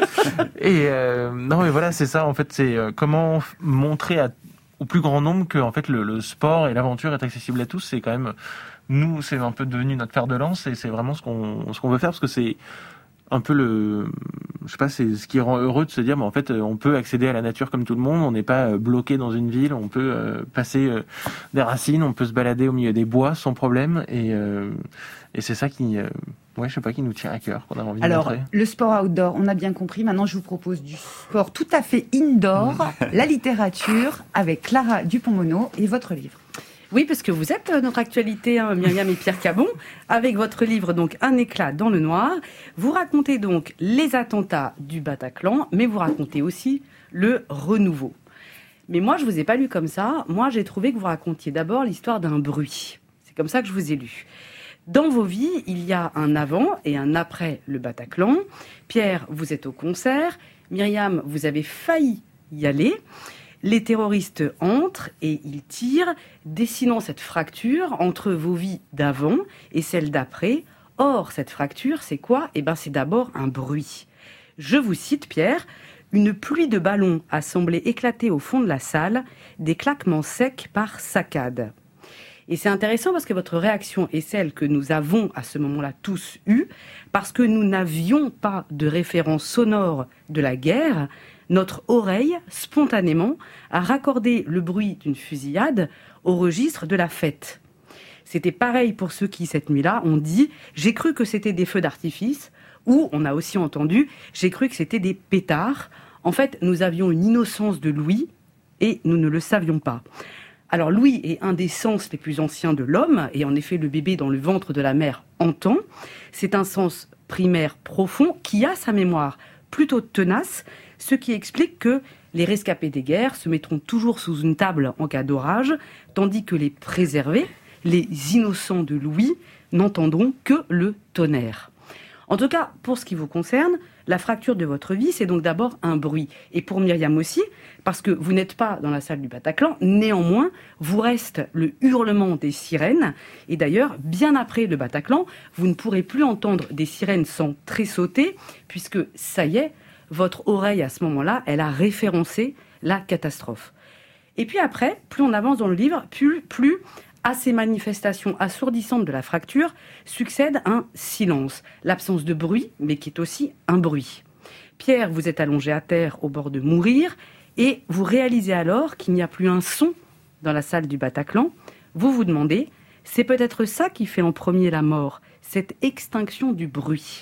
Et euh, non, mais voilà, c'est ça. En fait, c'est euh, comment f- montrer à, au plus grand nombre que en fait le, le sport et l'aventure est accessible à tous. C'est quand même nous, c'est un peu devenu notre fer de lance et c'est vraiment ce qu'on ce qu'on veut faire parce que c'est un peu le, je sais pas, c'est ce qui rend heureux de se dire, mais en fait, on peut accéder à la nature comme tout le monde. On n'est pas bloqué dans une ville. On peut euh, passer euh, des racines. On peut se balader au milieu des bois sans problème. Et euh, et c'est ça qui, euh, ouais, je sais pas, qui nous tient à cœur, qu'on a envie de Alors, montrer. le sport outdoor, on a bien compris. Maintenant, je vous propose du sport tout à fait indoor, la littérature, avec Clara Dupont-Mono et votre livre. Oui, parce que vous êtes notre actualité, hein, Myriam et Pierre Cabon, avec votre livre donc Un éclat dans le noir. Vous racontez donc les attentats du Bataclan, mais vous racontez aussi le renouveau. Mais moi, je vous ai pas lu comme ça. Moi, j'ai trouvé que vous racontiez d'abord l'histoire d'un bruit. C'est comme ça que je vous ai lu. Dans vos vies, il y a un avant et un après le Bataclan. Pierre, vous êtes au concert. Myriam, vous avez failli y aller. Les terroristes entrent et ils tirent, dessinant cette fracture entre vos vies d'avant et celles d'après. Or, cette fracture, c'est quoi ? Eh bien, c'est d'abord un bruit. Je vous cite, Pierre, « Une pluie de ballons a semblé éclater au fond de la salle, des claquements secs par saccades. » Et c'est intéressant parce que votre réaction est celle que nous avons à ce moment-là tous eue, parce que nous n'avions pas de référence sonore de la guerre. Notre oreille, spontanément, a raccordé le bruit d'une fusillade au registre de la fête. C'était pareil pour ceux qui, cette nuit-là, ont dit « j'ai cru que c'était des feux d'artifice » ou on a aussi entendu « j'ai cru que c'était des pétards ». En fait, nous avions une innocence de l'ouïe et nous ne le savions pas. Alors l'ouïe est un des sens les plus anciens de l'homme et en effet le bébé dans le ventre de la mère entend. C'est un sens primaire profond qui a sa mémoire plutôt tenace, ce qui explique que les rescapés des guerres se mettront toujours sous une table en cas d'orage, tandis que les préservés, les innocents de l'ouïe, n'entendront que le tonnerre. En tout cas, pour ce qui vous concerne, la fracture de votre vie, c'est donc d'abord un bruit. Et pour Myriam aussi, parce que vous n'êtes pas dans la salle du Bataclan, néanmoins, vous reste le hurlement des sirènes. Et d'ailleurs, bien après le Bataclan, vous ne pourrez plus entendre des sirènes sans tressauter, puisque ça y est, votre oreille à ce moment-là, elle a référencé la catastrophe. Et puis après, plus on avance dans le livre, plus, plus à ces manifestations assourdissantes de la fracture succède un silence, l'absence de bruit, mais qui est aussi un bruit. Pierre, vous êtes allongé à terre au bord de mourir, et vous réalisez alors qu'il n'y a plus un son dans la salle du Bataclan. Vous vous demandez, c'est peut-être ça qui fait en premier la mort, cette extinction du bruit.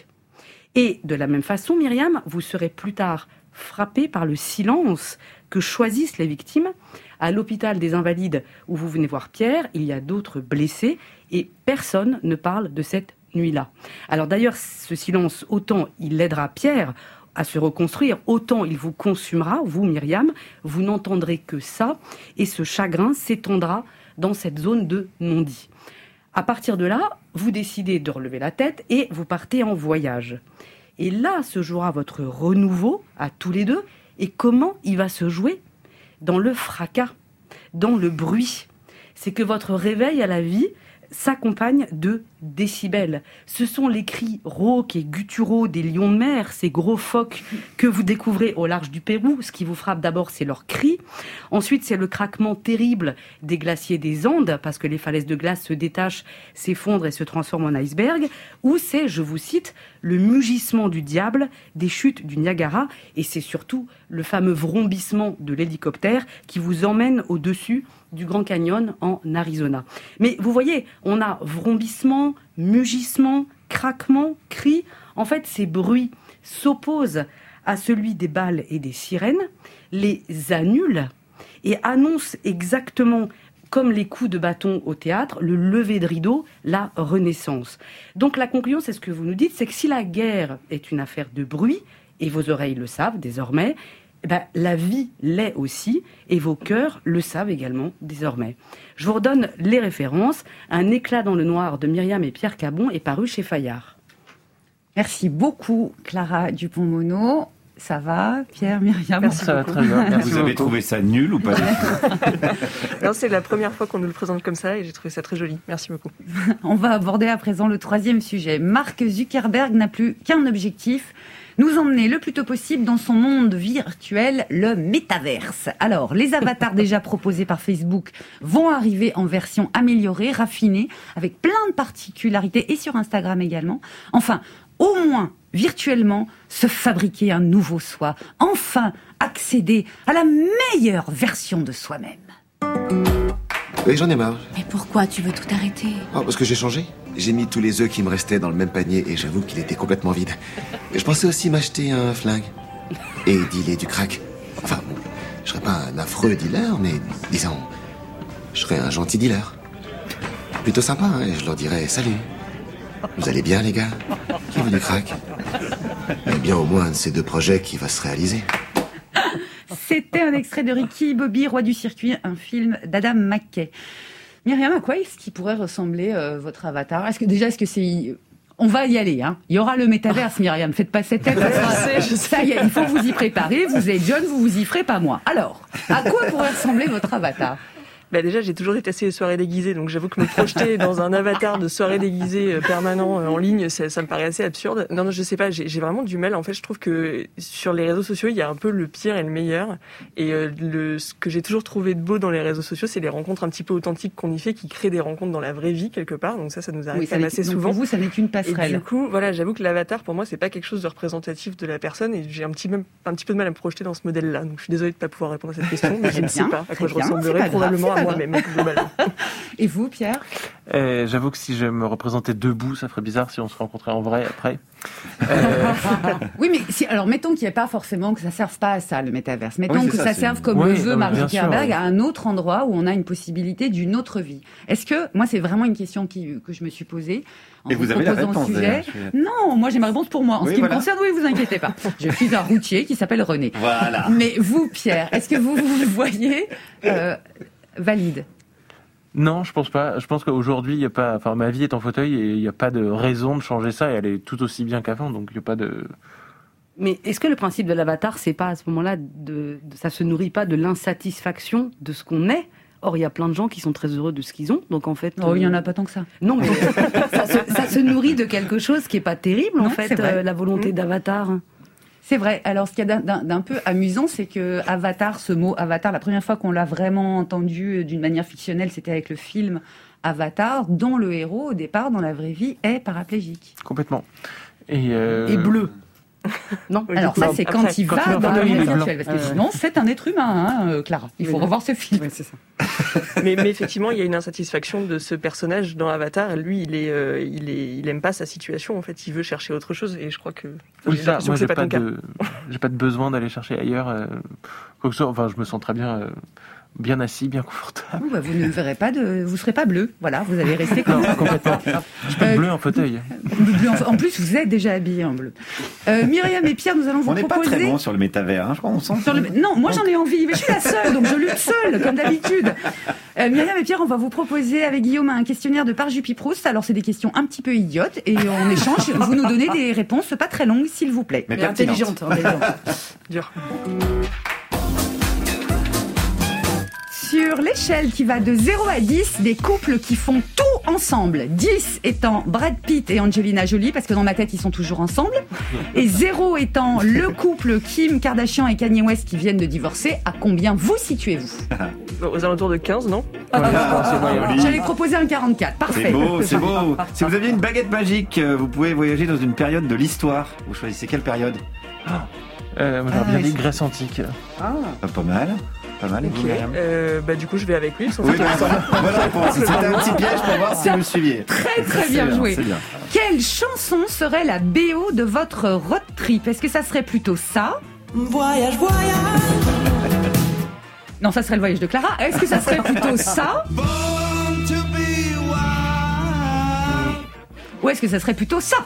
Et de la même façon, Myriam, vous serez plus tard frappée par le silence que choisissent les victimes. À l'hôpital des Invalides, où vous venez voir Pierre, il y a d'autres blessés et personne ne parle de cette nuit-là. Alors d'ailleurs, ce silence, autant il aidera Pierre à se reconstruire, autant il vous consumera, vous Myriam, vous n'entendrez que ça et ce chagrin s'étendra dans cette zone de non-dit. À partir de là, vous décidez de relever la tête et vous partez en voyage. Et là se jouera votre renouveau à tous les deux. Et comment il va se jouer? Dans le fracas, dans le bruit. C'est que votre réveil à la vie s'accompagne de décibels. Ce sont les cris rauques et gutturaux des lions de mer, ces gros phoques que vous découvrez au large du Pérou. Ce qui vous frappe d'abord, c'est leurs cris. Ensuite, c'est le craquement terrible des glaciers des Andes, parce que les falaises de glace se détachent, s'effondrent et se transforment en iceberg. Ou c'est, je vous cite, le mugissement du diable des chutes du Niagara. Et c'est surtout le fameux vrombissement de l'hélicoptère qui vous emmène au-dessus du Grand Canyon en Arizona. Mais vous voyez, on a vrombissement, mugissement, craquement, cri. En fait, ces bruits s'opposent à celui des balles et des sirènes, les annulent et annoncent exactement, comme les coups de bâton au théâtre, le lever de rideau, la renaissance. Donc la conclusion, c'est ce que vous nous dites, c'est que si la guerre est une affaire de bruit, et vos oreilles le savent désormais, eh ben, la vie l'est aussi, et vos cœurs le savent également désormais. Je vous redonne les références. Un éclat dans le noir de Myriam et Pierre Cabon est paru chez Fayard. Merci beaucoup, Clara Dupont-Mono. Ça va, Pierre, Myriam? Merci Ça va beaucoup. très bien. Merci Vous avez beaucoup. trouvé ça nul ou pas? Non, c'est la première fois qu'on nous le présente comme ça et j'ai trouvé ça très joli. Merci beaucoup. On va aborder à présent le troisième sujet. Mark Zuckerberg n'a plus qu'un objectif: nous emmener le plus tôt possible dans son monde virtuel, le métaverse. Alors, les avatars déjà proposés par Facebook vont arriver en version améliorée, raffinée, avec plein de particularités, et sur Instagram également. Enfin, au moins, virtuellement, se fabriquer un nouveau soi. Enfin, accéder à la meilleure version de soi-même. Oui, j'en ai marre. Mais pourquoi tu veux tout arrêter? Oh, parce que j'ai changé. J'ai mis tous les œufs qui me restaient dans le même panier et j'avoue qu'il était complètement vide. Et je pensais aussi m'acheter un flingue. Et dealer du crack. Enfin, bon, je serais pas un affreux dealer, mais disons, je serais un gentil dealer. Plutôt sympa, hein, et je leur dirais salut. Vous allez bien, les gars? Qui veut du crack? Il y a bien au moins un de ces deux projets qui va se réaliser. C'était un extrait de Ricky Bobby, Roi du circuit, un film d'Adam McKay. Myriam, à quoi est-ce qu'il pourrait ressembler euh, votre avatar? Est-ce que déjà, est-ce que c'est... On va y aller, hein. Il y aura le métaverse, Myriam. Faites pas cette tête. Ça, je sais. Ça y est, il faut vous y préparer. Vous êtes jeune, vous vous y ferez, pas moi. Alors, à quoi pourrait ressembler votre avatar? Bah déjà, j'ai toujours détesté les soirées déguisées, donc j'avoue que me projeter dans un avatar de soirée déguisée euh, permanent euh, en ligne, ça, ça me paraît assez absurde. Non, non, je sais pas, j'ai, j'ai vraiment du mal. En fait, je trouve que sur les réseaux sociaux, il y a un peu le pire et le meilleur. Et euh, le, ce que j'ai toujours trouvé de beau dans les réseaux sociaux, c'est les rencontres un petit peu authentiques qu'on y fait, qui créent des rencontres dans la vraie vie quelque part. Donc ça, ça nous arrive Oui, quand même assez donc souvent. pour vous, ça n'est qu'une passerelle. Et du coup, voilà, j'avoue que l'avatar, pour moi, c'est pas quelque chose de représentatif de la personne, et j'ai un petit, même, un petit peu de mal à me projeter dans ce modèle-là. Donc je suis désolée de pas pouvoir répondre à cette question, mais je ne sais pas à quoi je ressemblerais probablement à moi-même. Et vous, Pierre? Euh, J'avoue que si je me représentais debout, ça ferait bizarre si on se rencontrait en vrai après. Euh... Oui, mais si, alors mettons qu'il n'y ait pas forcément que ça serve pas à ça, le métaverse. Mettons oui, que ça, ça c'est... serve comme oui, le veut non, Mark Zuckerberg, sûr, à un autre endroit où on a une possibilité d'une autre vie. Est-ce que, moi, c'est vraiment une question qui, que je me suis posée. En Et vous, vous avez la réponse, sujet. Non, moi j'ai ma réponse pour moi. En oui, ce qui voilà. me concerne, oui, vous inquiétez pas. Je suis un routier qui s'appelle René. Voilà. Mais vous, Pierre, est-ce que vous vous voyez euh, valide? Non, je pense pas. Je pense qu'aujourd'hui, il y a pas. Enfin, ma vie est en fauteuil et il n'y a pas de raison de changer ça. Et elle est tout aussi bien qu'avant, donc il n'y a pas de. Mais est-ce que le principe de l'avatar, c'est pas à ce moment-là, de, de, ça se nourrit pas de l'insatisfaction de ce qu'on est? Or, il y a plein de gens qui sont très heureux de ce qu'ils ont, donc en fait. Oh, il y en euh, a pas tant que ça. Non, mais ça, se, ça se nourrit de quelque chose qui est pas terrible, Non, en fait, c'est vrai. euh, la volonté Mmh. d'avatar. C'est vrai. Alors, ce qu'il y a d'un, d'un, d'un peu amusant, c'est que Avatar, ce mot Avatar, la première fois qu'on l'a vraiment entendu d'une manière fictionnelle, c'était avec le film Avatar, dont le héros, au départ, dans la vraie vie, est paraplégique. Complètement. Et, euh... Et bleu. Non. Alors ça, c'est quand Après, il quand va il dans va le dans monde le virtuel, blanc. parce que Euh. sinon, c'est un être humain, hein, euh, Clara. Il faut Oui. revoir ce film. Oui, c'est ça. mais, mais effectivement, il y a une insatisfaction de ce personnage dans Avatar. Lui, il est, euh, il est, il aime pas sa situation. En fait, il veut chercher autre chose. Et je crois que. Oui, j'ai ça, l'impression moi, que c'est j'ai pas pas, ton cas. de, j'ai pas de besoin d'aller chercher ailleurs. Euh, quoi que ce soit. Enfin, je me sens très bien. Euh, bien assis, bien confortable. Ouh, bah, vous ne verrez pas de, vous serez pas bleu. Voilà, vous allez rester comme Non, complètement. Je peux être bleu en fauteuil. Bleu en, en plus, vous êtes déjà habillé en bleu. Euh, Myriam et Pierre, nous allons vous On n'est pas proposer. très bon sur le métavers, hein, je crois. On sent. Sur le- Non, moi j'en ai envie, mais je suis la seule, donc je lutte seule, comme d'habitude. Euh, Myriam et Pierre, on va vous proposer avec Guillaume un questionnaire de Parjupy-Proust. Alors c'est des questions un petit peu idiotes, et en échange, vous nous donnez des réponses pas très longues, s'il vous plaît. Mais pertinentes. intelligentes. intelligentes. Dur. Sur l'échelle qui va de zéro à dix, des couples qui font tout ensemble. dix étant Brad Pitt et Angelina Jolie, parce que dans ma tête, ils sont toujours ensemble. Et zéro étant le couple Kim Kardashian et Kanye West qui viennent de divorcer. À combien vous situez-vous? Aux alentours de quinze, non? J'allais proposer un quarante-quatre. Parfait. C'est beau, c'est beau. Si vous aviez une baguette magique, euh, vous pouvez voyager dans une période de l'histoire. Vous choisissez quelle période? Euh, moi, j'aurais Ah, bien ouais, dit c'est- Grèce antique. Ah. Ah, pas mal. Pas mal. Et vous, Ok. Myriam? Euh, bah, du coup, je vais avec lui. Ils sont Oui, plutôt bah, ensemble. bonne réponse. C'était un petit piège pour voir si vous suiviez. Très très C'est bien joué. c'est bien. Quelle chanson serait la B O de votre road trip? Est-ce que ça serait plutôt ça? Voyage, voyage. Non, ça serait le voyage de Clara. Est-ce que ça serait plutôt ça? Ou est-ce que ça serait plutôt ça?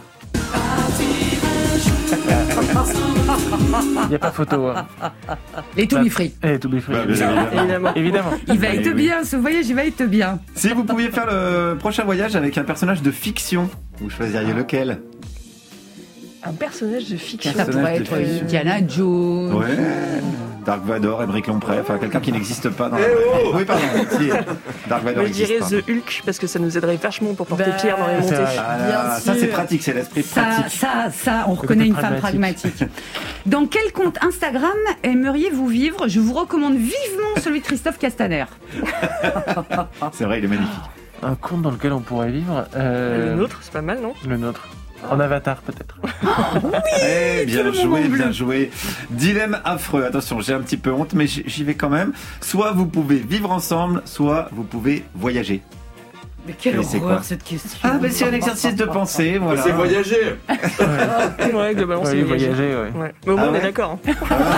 Il n'y a pas photo. Hein. Les To Be Free. Eh, To Be Free. Bah, bien évidemment. Évidemment. Évidemment. Il va être Oui, oui. bien, ce voyage, il va être bien. Si vous pouviez faire le prochain voyage avec un personnage de fiction, vous choisiriez lequel? Un personnage de fiction. Ça pourrait être Personnage de fiction. Indiana Jones. Ouais. Dark Vador, Émeric Lomprey, enfin quelqu'un qui n'existe pas dans la Eh oh Oui, pardon. Si, Dark Vador Moi, je dirais existe. The Hulk parce que ça nous aiderait vachement pour porter Bah, Pierre dans les c'est montées. vrai. Ah là Bien là, ça sûr. c'est pratique, c'est l'esprit Ça, pratique. ça, ça, on reconnaît côté une femme pragmatique. Dans quel compte Instagram aimeriez-vous vivre? Je vous recommande vivement celui de Christophe Castaner. C'est vrai, il est magnifique. Un conte dans lequel on pourrait vivre. euh, Le nôtre, c'est pas mal, non? Le nôtre. En avatar, peut-être. Eh, bien le joué, moment bien bleu. joué. Dilemme affreux. Attention, j'ai un petit peu honte, mais j- j'y vais quand même. Soit vous pouvez vivre ensemble, soit vous pouvez voyager. Mais quelle Mais c'est horreur quoi cette question. Ah, ben c'est un exercice de pensée, voilà. C'est voyager. Ouais, globalement, c'est Oui, voyager. voyager, ouais. Ouais. Mais au moins, Ah on ouais est d'accord. hein.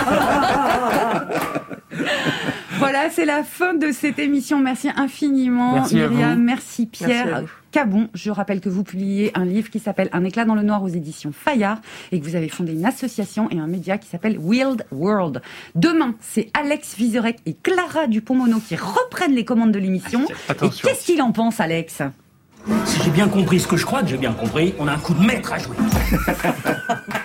Voilà, c'est la fin de cette émission. Merci infiniment, Merci à Myriam. vous. Merci Merci à Pierre. vous. Cabon, je rappelle que vous publiez un livre qui s'appelle Un éclat dans le noir aux éditions Fayard et que vous avez fondé une association et un média qui s'appelle Wild World. Demain, c'est Alex Vizorek et Clara Dupont-Mono qui reprennent les commandes de l'émission. Et Attention. qu'est-ce qu'il en pense, Alex? Si j'ai bien compris ce que je crois que j'ai bien compris, on a un coup de maître à jouer.